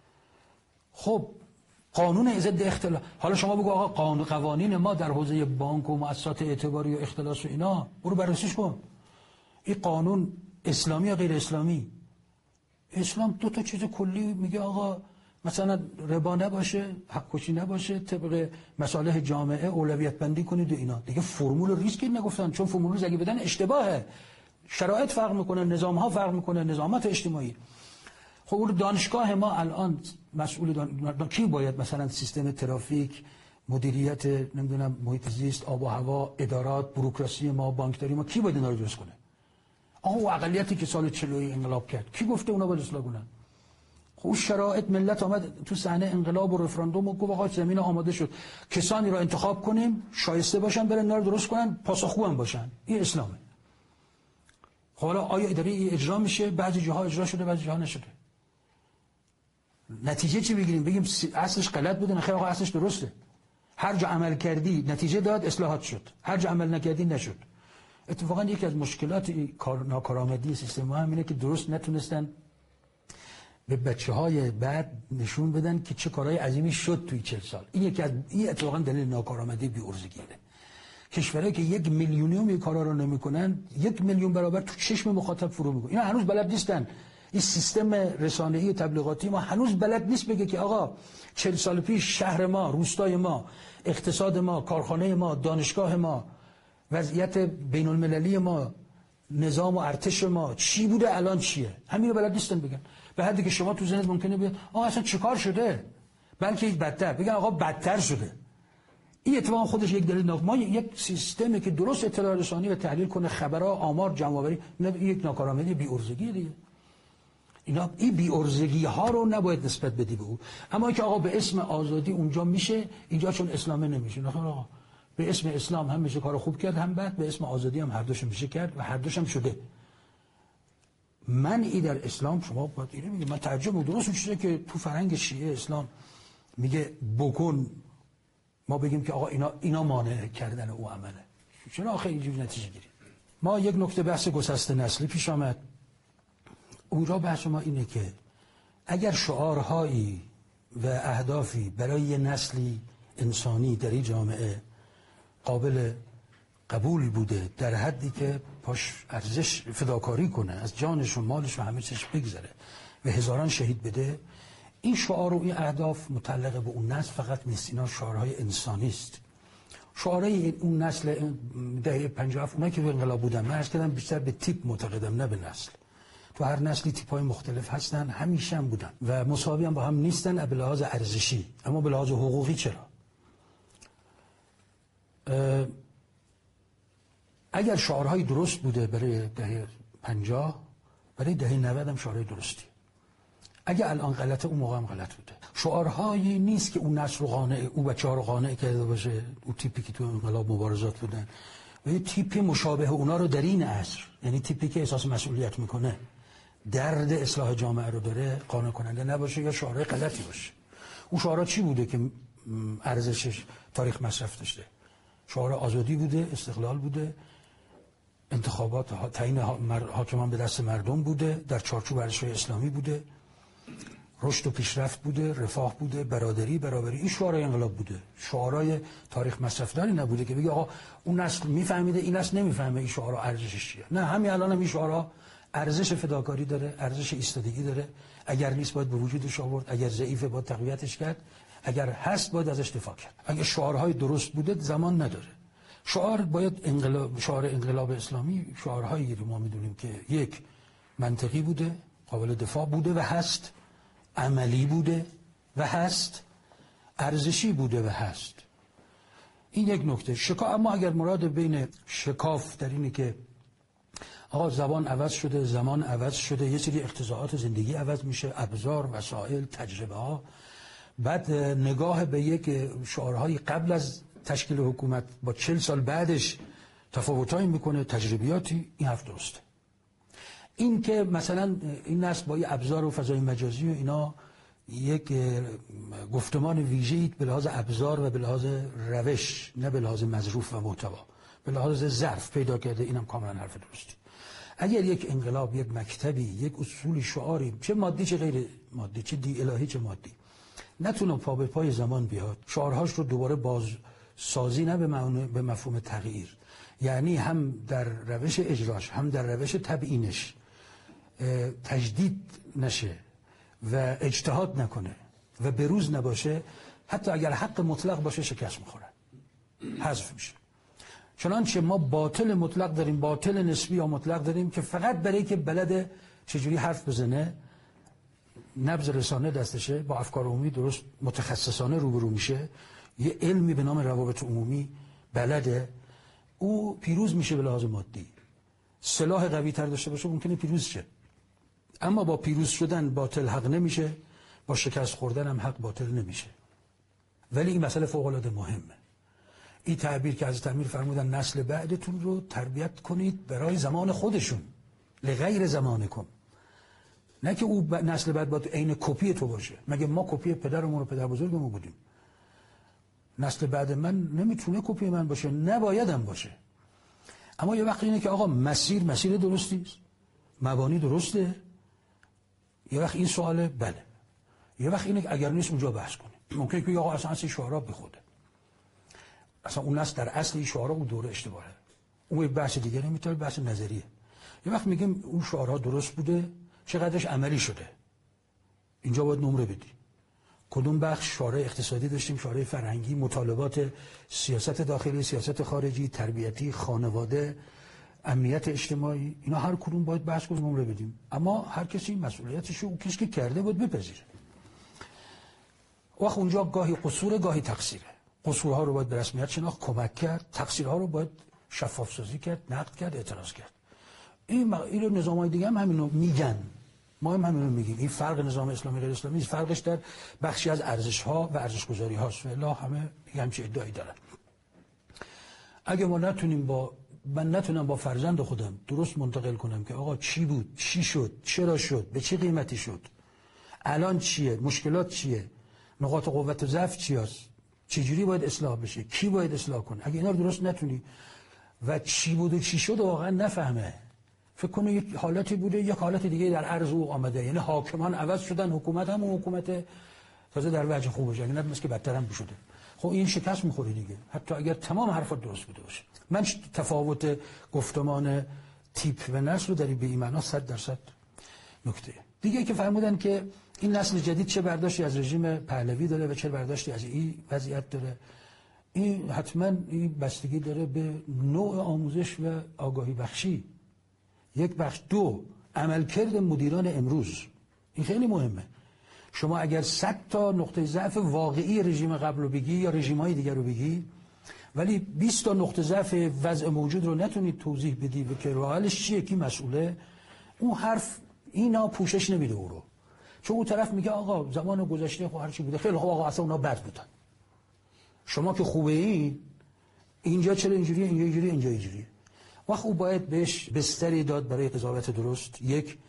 خب قانون ضد اختلاس، حالا شما بگو آقا قانون قوانین ما در حوزه بانک و مؤسسات اعتباری و اختلاس و اینا برو بررسیش کن. این قانون اسلامی یا غیر اسلامی؟ اسلام دو تا چیز کلی میگه آقا مثلا ربا نباشه، حق کشی نباشه، طبق مصالح جامعه اولویت بندی کنید و اینا. دیگه فرمول ریسکی نگفتن، چون فرمول ریسک اگه بدن اشتباهه. شرایط فرق میکنه، نظام ها فرق میکنه، نظامات اجتماعی. خب دانشگاه ما الان مسئول دان... کی باید مثلا سیستم ترافیک، مدیریت، نمیدونم محیط زیست، آب و هوا، ادارات، بوروکراسی ما، بانکداری ما، کی باید اینا رو درست کنه؟ آقا اقلیتی که سال چهل انقلاب کرد، کی گفته اونا باید اصلاح کنن؟ خب شرایط ملت آمد تو صحنه انقلاب و رفراندوم و گفت آقا زمین آماده شد، کسانی را انتخاب کنیم شایسته باشن برن اینا رو درست کنن، پاسخگو هم باشن. این اسلامه. حالا آیا اداره اجرا میشه؟ بعضی جاها اجرا شده، بعضی جاها نشده. نتیجه چی بگیریم؟ بگیم اصلش غلط بوده؟ نه خیر آقا اصلش درسته. هر جا عمل کردی نتیجه داد، اصلاحات شد. هر جا عمل نکردی نشد. اتفاقا یکی از مشکلات ناکارآمدی سیستم ما همینه که درست نتونستن به بچه‌های بعد نشون بدن که چه کارهای عظیمی شد توی چهل سال. این یکی از این اتفاقا دلیل ناکارآمدی بی‌عرضگیه. کشورهایی که یک میلیونیوم این کارا رو نمی‌کنن، یک میلیون برابر تو چشم مخاطب فرو می‌کنن. اینا هنوز بلد نیستن. این سیستم رسانه‌ای تبلیغاتی ما هنوز بلد نیست بگه که آقا چهل سال پیش شهر ما، روستای ما، اقتصاد ما، کارخانه ما، دانشگاه ما، وضعیت بین المللی ما، نظام و ارتش ما چی بوده، الان چیه. همین رو بلد نیستن بگن. به حدی که شما تو ذهنت ممکنه بیاد آقا اصلا چیکار شده، بلکه بدتر بگن آقا بدتر شده. این اتفاقا خودش یک دلیل ناک. ما یک سیستمی که درست اطلاع رسانی و تحلیل کنه، خبرها، آمار جمع آوری، یک ناکارآمدی بی‌عرضگی دیگه. اینا این بی‌عرضگی ها رو نباید نسبت بدی به او. اما که آقا به اسم آزادی اونجا میشه، اینجا چون اسلام نمیشه. نه آقا به اسم اسلام هم میشه کارو خوب کرد، هم بعد به اسم آزادی هم هر دوش میشه کرد و هر دوش هم شده. من ای در اسلام شما باید اینو میگه، من ترجمه درست اون چیزی که تو فرهنگ شیعه اسلام میگه بکن، ما بگیم که آقا اینا اینا مانع کردن او عمله. چرا آخه اینجوری نتیجه گیری؟ ما یک نکته بحث گسست نسلی پیش آمد. اونجا بحث ما اینه که اگر شعارهایی و اهدافی برای یه نسلی انسانی در این جامعه قابل قبول بوده، در حدی که پاش ارزش فداکاری کنه، از جانش و مالش و همه چیزش بگذره و هزاران شهید بده، این شعار و این اهداف متعلق به اون نسل فقط نیست. اینا شعارهای انسانی است. شعارهای اون نسل دهه پنجاه و هفت اونایی که به انقلاب بودن، من عرض کردم بیشتر به تیپ معتقدم نه به نسل. تو هر نسلی تیپ‌های مختلف هستن، همیشه هم بودن و مساوی هم با هم نیستن به لحاظ ارزشی، اما به لحاظ حقوقی چرا؟ اگر شعارهای درست بوده برای دهه پنجاه، برای دهه نود هم شعارهای درستی. اگه الان غلطه، اون موقع هم غلط بوده. شعارهایی نیست که اون نسل رو قانع، او بچه‌ها رو قانع کرده باشه، اون تیپی که تو انقلاب مبارزات بودن و یه تیپی مشابه اونا رو در این عصر، یعنی تیپی که احساس مسئولیت میکنه، درد اصلاح جامعه رو داره قانع کننده نباشه یا شعارهای غلطی باشه. اون شعارها چی بوده که ارزشش تاریخ مصرف داشته؟ شعار آزادی بوده، استقلال بوده، انتخابات تعیین حاکمان به دست مردم بوده، در چارچوب ارزش‌های اسلامی بوده، رشد و پیشرفت بوده، رفاه بوده، برادری، برابری. این شعارهای انقلاب بوده. شعارهای تاریخ مصرفداری نبوده که بگه آقا اون نسل میفهمیده این نسل نمیفهمه این شعارها ارزشش چیه. نه، همین الان هم این شعارها ارزش فداکاری داره، ارزش ایستادگی داره. اگر نیست باید به وجودش آورد، اگر ضعیفه باید تقویتش کرد، اگر هست باید ازش دفاع کرد. اگه شعارهای درست بوده زمان نداره. شعار باید انقلاب، شعار انقلاب اسلامی شعارهایی رو ما میدونیم که یک، منطقی بوده، قابل دفاع بوده و هست، عملی بوده و هست، ارزشی بوده و هست. این یک نکته. شکاف، اما اگر مراد بین شکاف در اینه که آقا زبان عوض شده، زمان عوض شده، یه سری اقتضاعات زندگی عوض میشه، ابزار، وسایل، تجربه ها، بعد نگاه به یک شعارهای قبل از تشکیل حکومت با چل سال بعدش تفاوتایی میکنه، تجربیاتی، این حرف درسته. این که مثلا این نسل با ابزار و فضای مجازی و اینا یک گفتمان ویژه‌ای به لحاظ ابزار و به لحاظ روش، نه به لحاظ مظروف و محتوا، به لحاظ ظرف پیدا کرده، اینم کاملا حرف درستی. اگر یک انقلاب، یک مکتبی، یک اصول شعاری، چه مادی چه غیر مادی، چه دی الهی چه مادی، نتونه پا به پای زمان بیاد، شعارهاش رو دوباره باز سازی، نه به معنی به مفهوم تغییر، یعنی هم در روش اجراش هم در روش تبیینش تجدید نشه و اجتهاد نکنه و بروز نباشه، حتی اگر حق مطلق باشه شکست میخوره، حذف میشه. چنانچه ما باطل مطلق داریم، باطل نسبی یا مطلق داریم که فقط برای که بلد چجوری حرف بزنه، نبض رسانه دستشه، با افکار عمومی درست متخصصانه روبرو میشه، یه علمی به نام روابط عمومی بلده، او پیروز میشه به لحاظ مادی. سلاح قوی تر داشته باشه ممکنه پیروز شه، اما با پیروز شدن باطل حق نمیشه، با شکست خوردن هم حق باطل نمیشه. ولی این مسئله فوق العاده مهمه. این تعبیر که حضرت امیر فرمودن نسل بعدتون رو تربیت کنید برای زمان خودشون، لغیر زمانکم، نه که او نسل بعد باید عین کپی تو باشه. مگه ما کپی پدرمون و پدر بزرگمون بودیم؟ نسل بعد من نمیتونه کپی من باشه، نبایدم باشه. اما یه وقتی اینه که آقا مسیر مسیر درستی است، مبانی درسته، یه وقت این سواله بله، یه وقت اینه که اگر نیست اونجا بحث کنیم. ممکنه که آقا اصلا اصل شعارا بخوده، اصلا اون نسل در اصل این شعارا اون دوره اشتباهه، اون یک بحث دیگه نمیتونه، بحث نظریه. یه وقت میگیم اون شعارها درست بوده، چقدرش عملی شده، اینجا باید نمره بدی. کدوم بخش شعار اقتصادی داشتیم، شعار فرهنگی، مطالبات سیاست داخلی، سیاست خارجی، تربیتی، خانواده، امنیت اجتماعی، اینا هر کدوم باید بحث کنیم، نمره بدیم. اما هر کسی مسئولیتش رو کسی که کرده باید بپذیره. وقت اونجا گاهی قصور، گاهی تقصیره. قصورها رو باید به رسمیت شناخت، کمک کرد، تقصیرها رو باید شفاف سازی کرد، نقد کرد، اعتراض کرد. این این نظامای دیگه هم همینو میگن، ما هم همینو میگیم. این فرق نظام اسلامی غیر اسلامی، فرقش در بخشی از ارزش‌ها و ارزش‌گذاری هاست. والله همه همچین ادعایی دارن. اگه ما نتونیم با من نتونم با فرزند خودم درست منتقل کنم که آقا چی بود، چی شد، چرا شد، به چه قیمتی شد، الان چیه، مشکلات چیه، نقاط قوت و ضعف چی هست، چجوری باید اصلاح بشه، کی باید اصلاح کنه، اگه اینا رو درست نتونی و چی بود و چی شد واقعا نفهمه، فکر کنه یک حالتی بوده یک حالت دیگه در عرض او آمده، یعنی حاکمان عوض شدن، حکومت هم و حکومت تازه در وجه خوبه، یعنی مثل که بدتر هم شده. خب این شکست میخوره دیگه، حتی اگر تمام حرفات درست بوده باشه. من تفاوت گفتمان تیپ و نسل رو در این به این معنا صد درصد نکته دیگه که فرمودن که این نسل جدید چه برداشتی از رژیم پهلوی داره و چه برداشتی از این وضعیت داره، این حتما این بستگی داره به نوع آموزش و آگاهی بخشی. یک بخش. دو، عملکرد مدیران امروز، این خیلی مهمه. شما اگر صد تا نقطه ضعف واقعی رژیم قبل رو بگی یا رژیم‌های دیگر رو بگی، ولی بیست تا نقطه ضعف وضع موجود رو نتونید توضیح بدی و که راه حلش چیه، کی مسئوله، اون حرف اینا پوشش نمیده او رو. چون اون طرف میگه آقا زمان گذشته خب هر چی بوده خیلی خوب، آقا اصلا اونا بد بودن، شما که خوبه این اینجا چرا اینجوریه، اینجا اینجوریه، اینجا اینجوریه. وقت او باید بهش بستری داد برای قضاوت درست. یک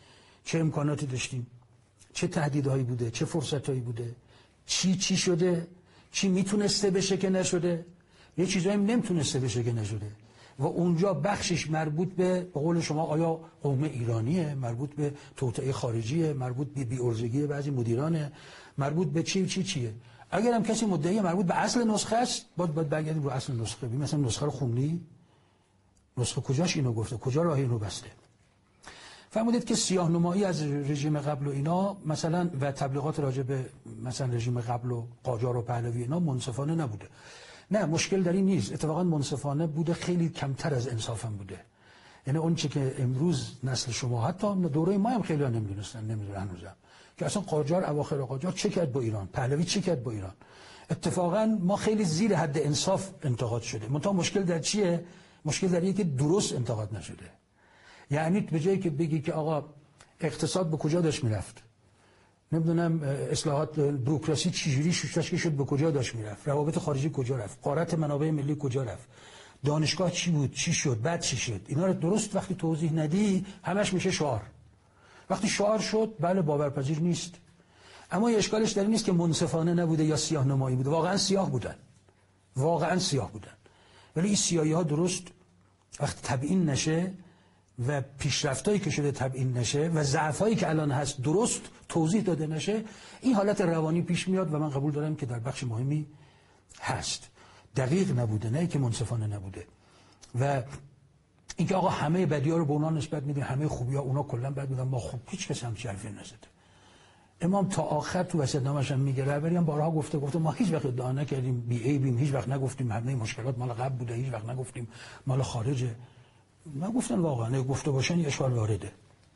چه امکاناتی داشتیم، چه تهدیدهایی بوده، چه فرصتهایی بوده، چی چی شده، چی میتونسته بشه که نشده، یه چیزایی نمیتونسته بشه که نشده و اونجا بخشش مربوط به به قول شما آیا قوم ایرانیه، مربوط به توطئه خارجیه، مربوط به بی‌عرضگی بعضی مدیرانه، مربوط به چی چی چیه. اگر هم کسی مدعی مربوط به اصل نسخه است، باید باید برگردیم رو اصل نسخه. ببین مثلا نسخه رو خوندی؟ نسخه کجاش اینو گفته؟ کجا راه اینو بسته؟ فرمودید که سیاه نمایی از رژیم قبل و اینا مثلا و تبلیغات راجع به مثلا رژیم قبل و قاجار و پهلوی اینا منصفانه نبوده. نه، مشکل در این نیست، اتفاقا منصفانه بوده، خیلی کمتر از انصافم بوده. یعنی اون چه که امروز نسل شما حتی دوره ما هم خیلی ها نمیدونستن، نمیدونن هنوزم که اصلا قاجار اواخر قاجار چه کرد با ایران، پهلوی چه کرد با ایران. اتفاقا ما خیلی زیر حد انصاف انتقاد شده. منتها مشکل در چیه؟ مشکل در اینه که درست انتقاد نشده. یعنی به جایی که بگی که آقا اقتصاد به کجا داشت میرفت، نمیدونم اصلاحات بوروکراسی چجوری تشکیل شد به کجا داشت میرفت، روابط خارجی کجا رفت، غارت منابع ملی کجا رفت، دانشگاه چی بود، چی شد، بعد چی شد، اینا رو درست وقتی توضیح ندی همش میشه شعار. وقتی شعار شد بله باورپذیر نیست. اما اشکالش در این نیست که منصفانه نبوده یا سیاه نمایی بوده، واقعا سیاه بودن، واقعا سیاه بودن. ولی این سیاهی ها درست وقتی تبیین نشه و پیشرفتایی که شده تبیین نشه و ضعفایی که الان هست درست توضیح داده نشه، این حالت روانی پیش میاد و من قبول دارم که در بخش مهمی هست. دقیق نبوده، نه که منصفانه نبوده. و اینکه آقا همه بدی‌ها رو به اونا نسبت میدیم، همه خوبی‌ها اونا کلا بد بودن، ما خوب، هیچ کس هم حرفی نزده. امام تا آخر تو وصیت‌نامه‌اش هم میگه، رهبری هم بارها گفته گفته ما هیچ وقت ادعا نکردیم بی عیبیم، هیچ وقت نگفتیم همه مشکلات مال قبل بوده، هیچ وقت نگفتیم مال خارجه. من گفتن واقعا گفته باشن یه اشکال وارده.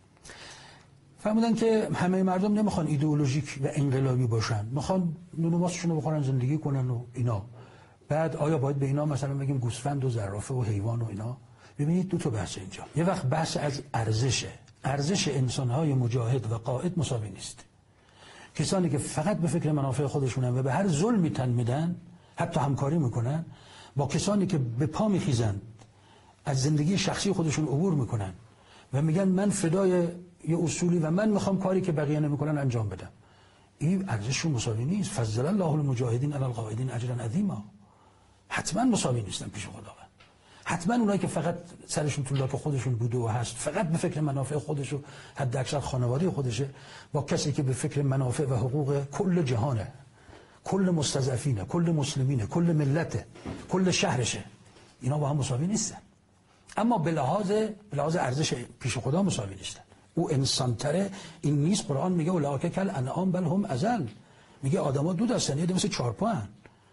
فهمیدن که همه مردم نمیخوان ایدئولوژیک و انقلابی باشن، میخوان نون و ماستشون رو بخورن زندگی کنن و اینا. بعد آیا باید به اینا مثلا بگیم گوسفند و زرافه و حیوان و اینا؟ ببینید دو تا بحث اینجا. یه وقت بحث از ارزشه، ارزش انسان‌های مجاهد و قائد مساوی نیست. کسانی که فقط به فکر منافع خودشونن و به هر ظلمی تن میدن، حتی همکاری میکنن با کسانی که به پا میخیزن از زندگی شخصی خودشون عبور میکنن و میگن من فدای یه اصولی و من میخوام کاری که بقیه نمیکنن انجام بدم، این ارزششون مساوی نیست. فضل الله المجاهدین علی القاعدین اجرا عظیما. حتما مساوی نیستن پیش خداوند. حتما اونایی که فقط سرشون تو لاک خودشون بوده و هست، فقط به فکر منافع خودش و حد اکثر خانواده خودشه، با کسی که به فکر منافع و حقوق کل جهانه، کل مستضعفینه، کل مسلمینه، کل ملته، کل شهرشه، اینا با هم مساوی نیستن. اما به لحاظ به لحاظ ارزش پیش خدا مساوی نیستن. او انسان‌تره، این نیست. قرآن میگه اولئک کالانعام بل هم اضل. میگه آدما دو دستن، یه مثل چارپاهن.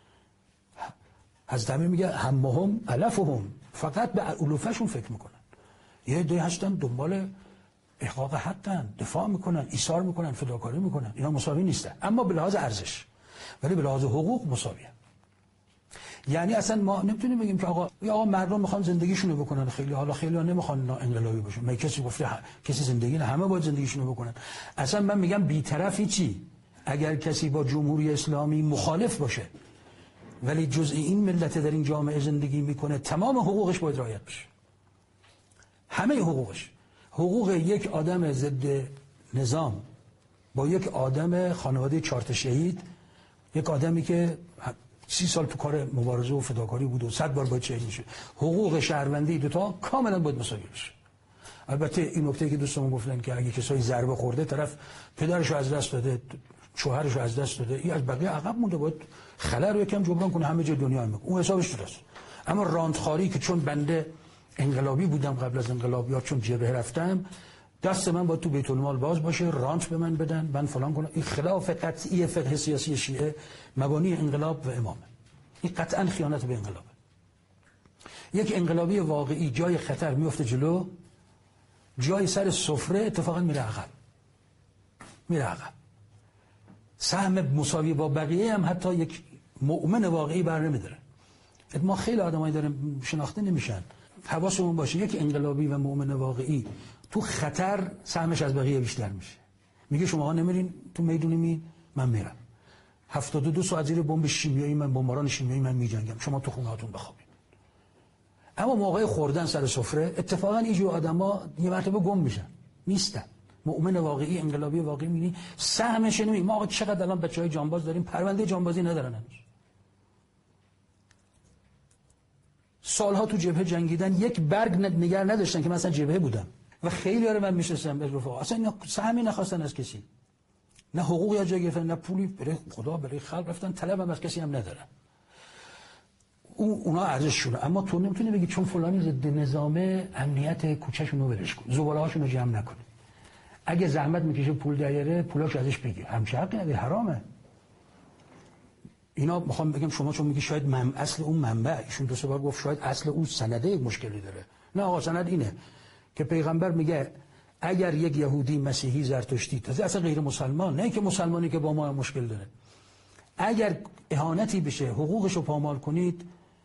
حضرت امیر میگه همهم علفهم، فقط به علوفشون فکر میکنن. یه عده هستن دنبال احقاق حقن، دفاع میکنن، ایثار میکنن، فداکاری میکنن، اینا مساوی نیستن. اما به لحاظ ارزش، ولی به لحاظ حقوق مساویه. یعنی اصلا ما نمیتونیم بگیم که آقا یا آقا مردم میخوان زندگیشونو بکنن، خیلی حالا خیلی ها نمیخوان انقلابی باشن. من کسی گفته کسی زندگی نه، همه باید زندگیشونو بکنن. اصلا من میگم بی‌طرفی چی؟ اگر کسی با جمهوری اسلامی مخالف باشه ولی جزء این ملت در این جامعه زندگی میکنه، تمام حقوقش باید رعایت بشه. همه حقوقش. حقوق یک آدم ضد نظام با یک آدم خانواده چهار تا شهید، یک آدمی که سی سال تو کار مبارزه و فداکاری بود و صد بار باید شهید میشه، حقوق شهروندی دوتا کاملا باید مساوی بشه. البته این نکته که دوستمون گفتن که اگه کسایی ضربه خورده، طرف پدرشو از دست داده، شوهرشو از دست داده، این از بقیه عقب مونده، باید خلأ رو یکم جبران کنه، همه جای دنیا میگه اون حسابش درست. اما راندخاری که چون بنده انقلابی بودم قبل از انقلاب یا چون جبهه رفتم، دست من باید تو بیت المال باز باشه، رانت به من بدن، من فلان کنم، این خلاف قطعی فقه سیاسی شیعه، مبانی انقلاب و امامه. این قطعا خیانت به انقلابه. یک انقلابی واقعی جای خطر میفته جلو، جای سر سفره اتفاقا میره عقب، میره عقب. سهم مساوی با بقیه هم حتی یک مؤمن واقعی بر نمیداره. ما خیلی آدمایی داریم شناخته نمیشن. حواسمون باشه یک انقلابی و مؤمن واقعی تو خطر سهمش از بقیه بیشتر میشه. میگه شما نمیرین تو میدون می، من میرم. هفتاد و دو ساعت زیر بمب شیمیایی من، بمباران شیمیایی من میجنگم، شما تو خونه هاتون بخوابین. اما موقع خوردن سر سفره اتفاقا اینجور آدما یه مرتبه گم میشن، نیستن، مؤمن واقعی انقلابی واقعی می‌بینی سهمش نمی ما آقا چقدر الان بچهای جانباز داریم پرونده جانبازی ندارن هنوز. سالها تو جبهه جنگیدن یک برگ نگر نداشتن که مثلا جبهه بودن و خیلی ها من میشناسم به رفقا اصلا اینا سهمی نخواستن از کسی، نه حقوقی از جای گرفتن نه پولی برای خدا برای خلق رفتن طلب هم از کسی هم ندارن. اون اونا ارزششونه، اما تو نمیتونی بگی چون فلانی ضد نظامه امنیت کوچه‌شون رو ولش کن، زباله‌هاشون رو جمع نکنه، اگه زحمت میکشه پول دیاره پولاش ازش بگیر، همچه حقی نداره، حرامه. اینا میخوام بگم شما چون میگی شاید من اصل اون منبع، ایشون دو سه بار گفت شاید اصل اون سنده یک مشکلی داره. نه آقا سند اینه که پیغمبر میگه اگر یک یهودی مسیحی زرتشتی تازه اصلا غیر مسلمان، نه که مسلمانی که با ما مشکل داره، اگر اهانتی بشه حقوقش رو پامال کنید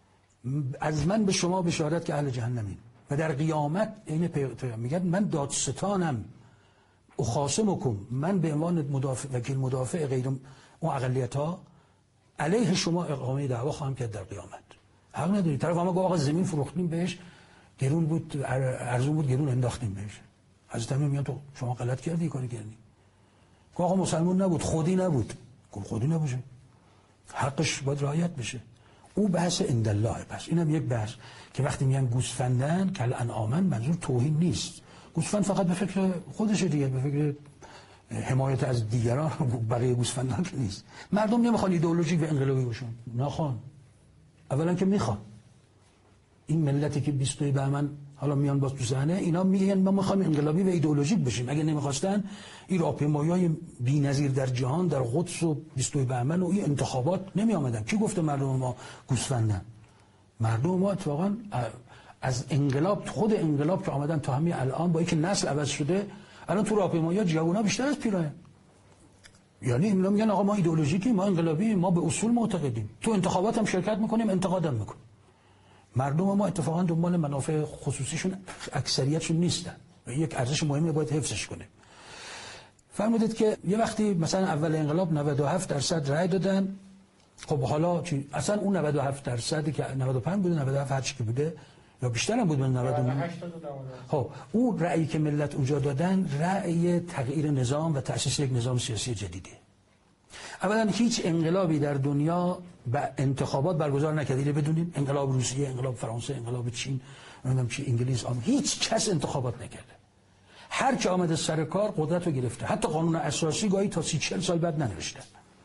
از من به شما بشارت که اهل جهنمین و در قیامت این پیغمبر میگه من دادستانم اخاصمکم، من به عنوان مدافع وکیل مدافع غیر اون اقلیت‌ها علیه شما اقامه دعوا خواهم کرد در قیامت. حق نداری. طرف ما گفت آقا زمین فروختیم بهش گرون بود ارزون بود گرون انداختیم بهش. حضرت امیر میگن تو شما غلط کردی کاری کردی. گفت آقا مسلمان نبود خودی نبود. گفت خودی نباشه حقش باید رعایت بشه. او بحث اندالله. پس اینم یک بحث که وقتی میگن گوسفندن کل انعامن منظور توهین نیست. گوسفند فقط به فکر خودشه دیگه، به فکر حمایت از دیگران، بقیه گوسفندان که نیست. مردم نمیخوان ایدئولوژیک و انقلابی باشن، نخوان. اولا که میخوان این ملتی که بیست و بهمن حالا میان باز تو صحنه اینا میگن ما میخوایم انقلابی و ایدئولوژیک بشیم. اگه نمیخواستن این راهپیمایی‌های بی‌نظیر در جهان در قدس و بیست و بهمن و این انتخابات نمی آمدن. کی گفته مردم ما گوسفندن؟ مردم ما اتفاقا از انقلاب خود انقلاب که آمدن تا همین الان با اینکه نسل عوض شده الان تو راهپیمایی‌ها جوونا بیشتر از پیرایان. یعنی اینا میگن آقا ما ایدئولوژیکی، ما انقلابی، ما به اصول معتقدیم، تو انتخابات هم شرکت میکنیم انتقادم میکنیم. مردم ما اتفاقا دنبال منافع خصوصیشون اکثریتشون نیستن و یک ارزش مهمی باید حفظش کنیم. فرمودید که یه وقتی مثلا اول انقلاب نود و هفت درصد رأی دادن، خب حالا چی؟ اصلا اون نود و هفت درصدی که نود و پنج بوده نود و هفت هر چی که بوده یا بیشتر هم بود من نود و نه. خب اون رأیی که ملت اونجا دادن رأی تغییر نظام و تأسیس یک نظام سیاسی جدیده. اولا هیچ انقلابی در دنیا با انتخابات برگزار نکرده. بدونید انقلاب روسیه، انقلاب فرانسه، انقلاب چین، نمیدونم چی انگلیس، آم هیچ کس انتخابات نکرده. هر کی آمده سر کار قدرت رو گرفته. حتی قانون اساسی گاهی تا سی چهل سال بعد ننوشتن.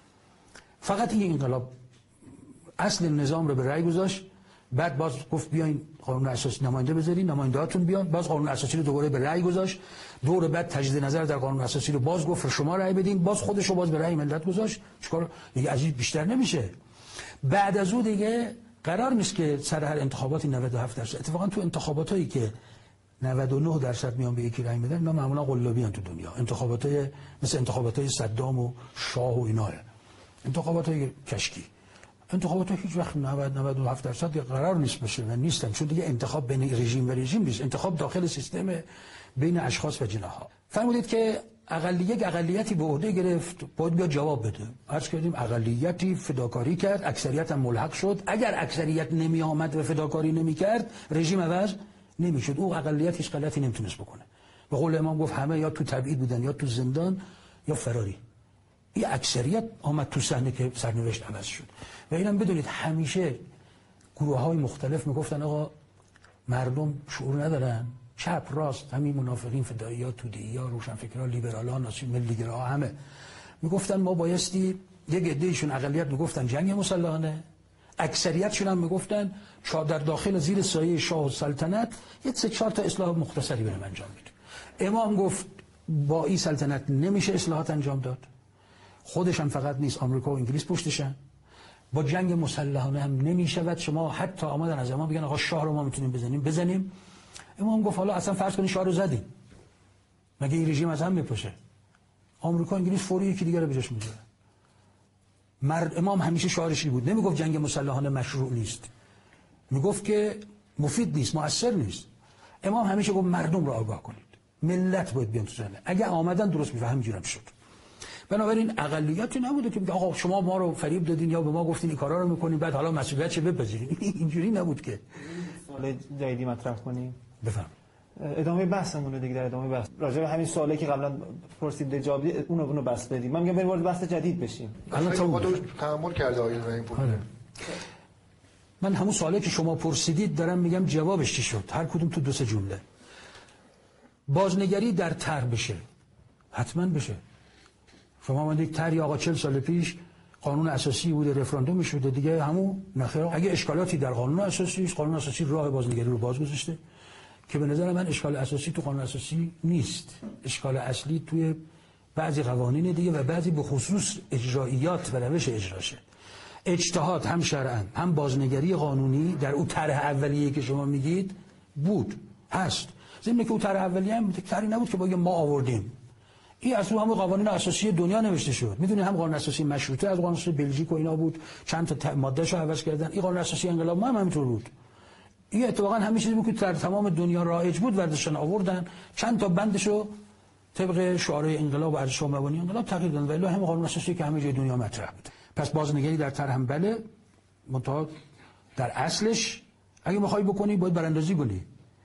فقط این انقلاب اصل نظام رو به رأی گذاشت، بعد باز گفت بیاین قانون اساسی نماینده بذارین، نماینده‌هاتون بیان، باز قانون اساسی رو دوباره به رأی گذاشت، دور بعد تجدید نظر در قانون اساسی رو باز گفت شما رأی بدین، باز خودش رو باز به رأی ملت گذاشت. چیکار دیگه از این بیشتر نمیشه. بعد از اون دیگه قرار نیست که سر هر انتخاباتی نود و هفت درصد. اتفاقا تو انتخاباتایی که نود و نه درصد میان به یکی رأی میدن اینا معمولا قلابیان تو دنیا. انتخاباتای مثل انتخاباتای صدام و شاه و اینا، انتخاباتای کشکی، انتخابات هیچ وقت نود نود و هفت درصد قرار نیست بشه و نیستن، چون دیگه انتخاب بین رژیم و رژیم نیست، انتخاب داخل سیستم بین اشخاص و جناح‌ها. فرمودید که اقلیت اقلیتی به عهده گرفت باید بیا جواب بده. عرض کردیم اقلیتی فداکاری کرد، اکثریت هم ملحق شد. اگر اکثریت نمی آمد و فداکاری نمی کرد رژیم عوض نمیشد. او اقلیت هیچ غلطی نمیتونست بکنه. به قول امام گفت همه یا تو تبعید بودن یا تو زندان یا فراری. این اکثریت آمد تو صحنه که سرنوشت عوض شد. و اینم بدونید همیشه گروه‌های مختلف میگفتن آقا مردم شعور ندارن، چپ راست همین منافقین فدایی‌ها توده‌ای‌ها روشنفکرها لیبرال‌ها ناسیون ملی‌گراها همه میگفتن ما بایستی یک عده‌ایشون اقلیت میگفتن جنگ مسلحانه، اکثریتشون هم میگفتن در داخل زیر سایه شاه و سلطنت یه سه چهار تا اصلاح مختصری بریم انجام بدیم. امام گفت با این سلطنت نمیشه اصلاحات انجام داد. خودش هم فقط نیست، آمریکا و انگلیس پشتشن. با جنگ مسلحانه هم نمیشود. شما حتی آمدن از امام بگن آقا شاه رو ما میتونیم بزنیم بزنیم. امام گفت حالا اصلا فرض کنید شاه رو زدیم، مگه این رژیم از هم میپاشه؟ آمریکا و انگلیس فوری یکی دیگه رو بجاش میذاره. مرد امام همیشه شعارش بود، نمیگفت جنگ مسلحانه مشروع نیست، میگفت که مفید نیست، مؤثر نیست. امام همیشه گفت مردم رو آگاه کنید، ملت باید بیان تو زنه. اگه آمدن درست میفهمن همینجوری شد. بنابراین اقلیتی نبوده که آقا شما ما رو فریب دادین یا به ما گفتین این کارا رو میکنین بعد حالا مسئولیت چه بپذیرین. اینجوری نبود که. سوال جدیدی مطرح کنیم. بفهم. ادامه بحثمونه دیگه. در ادامه بحث راجع به همین سوالی که قبلا پرسید جواب اونو اونو بس بدیم. من میگم بریم وارد بحث جدید بشیم. الان تو خودت تحمل کرده آقای ابراهیم پور. من همون سوالی که شما پرسیدید دارم میگم جوابش چی شد، هر کدوم تو دو سه جمله. بازنگری در طرح بشه، حتما بشه. شما من یک طرحی آقا چهل سال پیش قانون اساسی بود، رفراندوم شده دیگه، همون نخیر. اگه اشکالاتی در قانون اساسی است، قانون اساسی راه بازنگری رو باز گذاشته که به نظر من اشکال اساسی تو قانون اساسی نیست. اشکال اصلی توی بعضی قوانین دیگه و بعضی به خصوص اجراییات و روش اجراشه. اجتهاد هم شرعاً هم بازنگری قانونی در اون طرح اولیه که شما میگید بود، هست. ضمن که اون طرح اولیه هم طرحی نبود که با ما آوردیم. این اصلا همون قوانین اساسی دنیا نوشته شد. میدونید هم قانون اساسی مشروطه از قانون اساسی بلژیک و اینا بود، چند تا مادهشو عوض کردن. این قانون اساسی انقلاب ما هم همینطور بود. این اتفاقا همین چیزی بود که در تمام دنیا رایج بود، ورداشتن آوردن، چند تا بندشو طبق شعارهای انقلاب و ارزش مبانی انقلاب تغییر دادن، ولی هم قانون اساسی که همه جای دنیا مطرح بود. پس بازنگری در طرح هم بله، منتها در اصلش اگه میخوای بکنی باید براندازی کنی.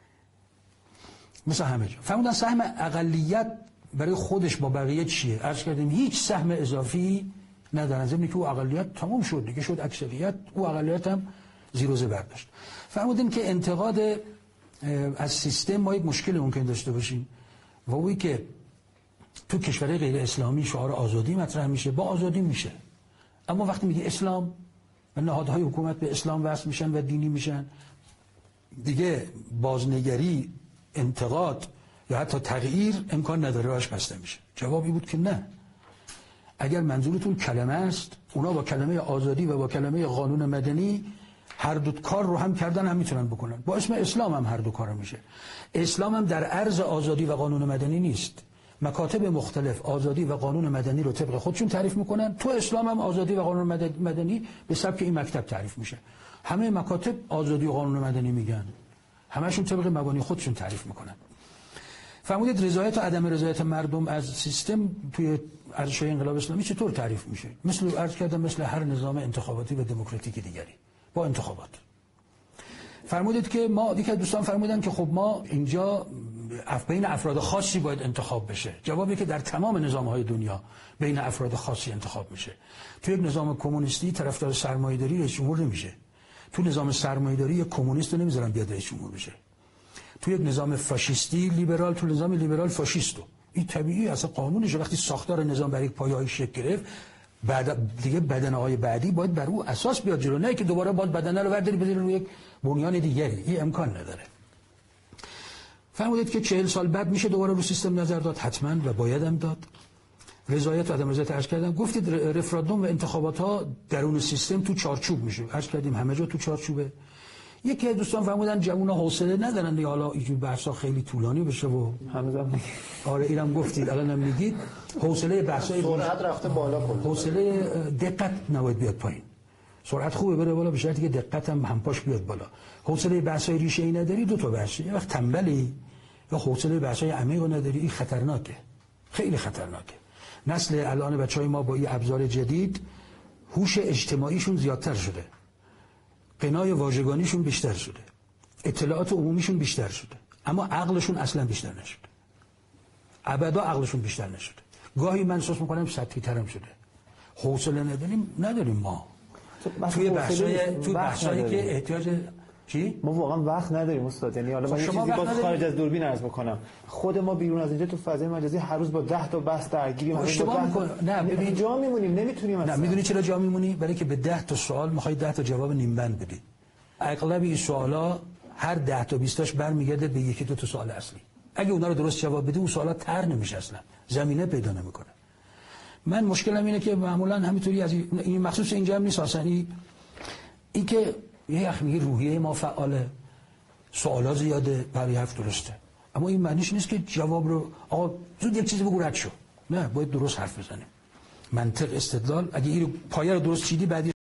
مثل همه جا فرمودن سهم اقلیت برای خودش با بقیه چیه؟ عرض کردیم هیچ سهم اضافی ندارن، ضمن که او اقلیت تمام شد دیگه، شد اکثریت، او اقلیت هم زیر و زبر داشت. فرمودیم که انتقاد از سیستم ما یک مشکل ممکن داشته باشیم و اویی که تو کشورهای غیر اسلامی شعار آزادی مطرح میشه، با آزادی میشه، اما وقتی میگه اسلام و نهادهای حکومت به اسلام وصل میشن و دینی میشن، دیگه بازنگری، انتقاد یا حتی تغییر امکان نداره، راهش بسته میشه. جوابی بود که نه. اگر منظورتون کلمه است، اونا با کلمه آزادی و با کلمه قانون مدنی هر دو کار رو هم کردن، هم میتونن بکنن. با اسم اسلام هم هر دو کار میشه. اسلام هم در عرض آزادی و قانون مدنی نیست. مکاتب مختلف آزادی و قانون مدنی رو طبق خودشون تعریف میکنن. تو اسلام هم آزادی و قانون مدنی به سبک این مکتب تعریف میشه. همه مکاتب آزادی و قانون مدنی میگن، همشون طبق مبانی خودشون تعریف میکنن. فرمودید رضایت و عدم رضایت مردم از سیستم توی ارزش‌های انقلاب اسلامی چطور تعریف میشه؟ مثل عرض کردم مثل هر نظام انتخاباتی و دموکراتیک دیگری، با انتخابات. فرمودید که ما دیگه دوستان فرمودن که خب ما اینجا بین افراد خاصی باید انتخاب بشه. جوابی که در تمام نظام‌های دنیا بین افراد خاصی انتخاب میشه. تو یک نظام کمونیستی طرفدار سرمایه‌داری رئیس جمهور نمیشه. تو نظام سرمایه‌داری یک کمونیست رو نمیذارن بیاد رئیس جمهور بشه. تو یک نظام فاشیستی لیبرال، تو نظام لیبرال فاشیستو. این طبیعی اصلا قانونش. وقتی ساختار نظام برای پایه‌ای شکل گرفت، بعد دیگه بدنه‌های بعدی باید بر او اساس بیاد جلو، نه که دوباره باید بدنه رو برداری بذاری روی یک بنیان دیگری. این امکان نداره. فرمودید که چهل سال بعد میشه دوباره رو سیستم نظر داد، حتما و باید هم داد. رضایت و عدم رضایت عرض کردم. گفتید رفراندوم و انتخابات ها درون سیستم تو چارچوب میشه. عرض کردیم همه جا تو چارچوبه. یکی از دوستان فرمودن جوونا حوصله ندارن دیگه، حالا اینجور بحثا خیلی طولانی بشه و هنوزم میگید. آره اینم گفتید، الانم میگید حوصله بحثای سرعت رفته بالا کلا. حوصله دقت نباید بیاد پایین. سرعت خوبه بره بالا، به شرطی که دقت هم همپاش بیاد بالا. حوصله بحثای ریشه‌ای نداری، دو تا بحثه. یه وقت تنبلی یا حوصله بحثای عمیق نداری، این خطرناکه. خیلی خطرناکه. نسل الان بچهای ما با این ابزار جدید هوش اجتماعیشون زیادتر شده. قنای واژگانیشون بیشتر شده، اطلاعات عمومیشون بیشتر شده، اما عقلشون اصلا بیشتر نشده. ابدا عقلشون بیشتر نشده. گاهی من احساس میکنم سطحی ترم شده. حوصله نداریم نداریم ما توی بحثای تو بحثایی که احتیاج چی؟ ما واقعا وقت نداریم استاد. یعنی حالا من یه چیزی باز خارج از دوربین عرض بکنم. خود ما بیرون از اینجا تو فضای مجازی هر روز با ده تا بحث درگیریم. اشتباه می‌کنیم. نه ببین جا میمونیم، نمیتونیم اصلا. نه میدونی چرا جا میمونی؟ برای که به ده تا سوال می‌خوای ده تا جواب نیم بند بدی. اغلب این سوالا هر ده تا بیست تاش برمیگرده به یکی دو تا سوال اصلی. اگه اونا رو درست جواب بدی اون سوالا طرح نمیشه، اصلا زمینه پیدا نمیکنه. من مشکلم اینه که معمولا همینطوری از این مخصوص اینجا هم نیست اصلا. این که یه اخ میگه روحیه ما فعاله، سوالا زیاده، برای حرف درسته، اما این معنیش نیست که جواب رو آقا زود یک چیزی بگو رد شو. نه، باید درست حرف بزنیم. منطق، استدلال. اگه این پایه رو درست چیدی بعدی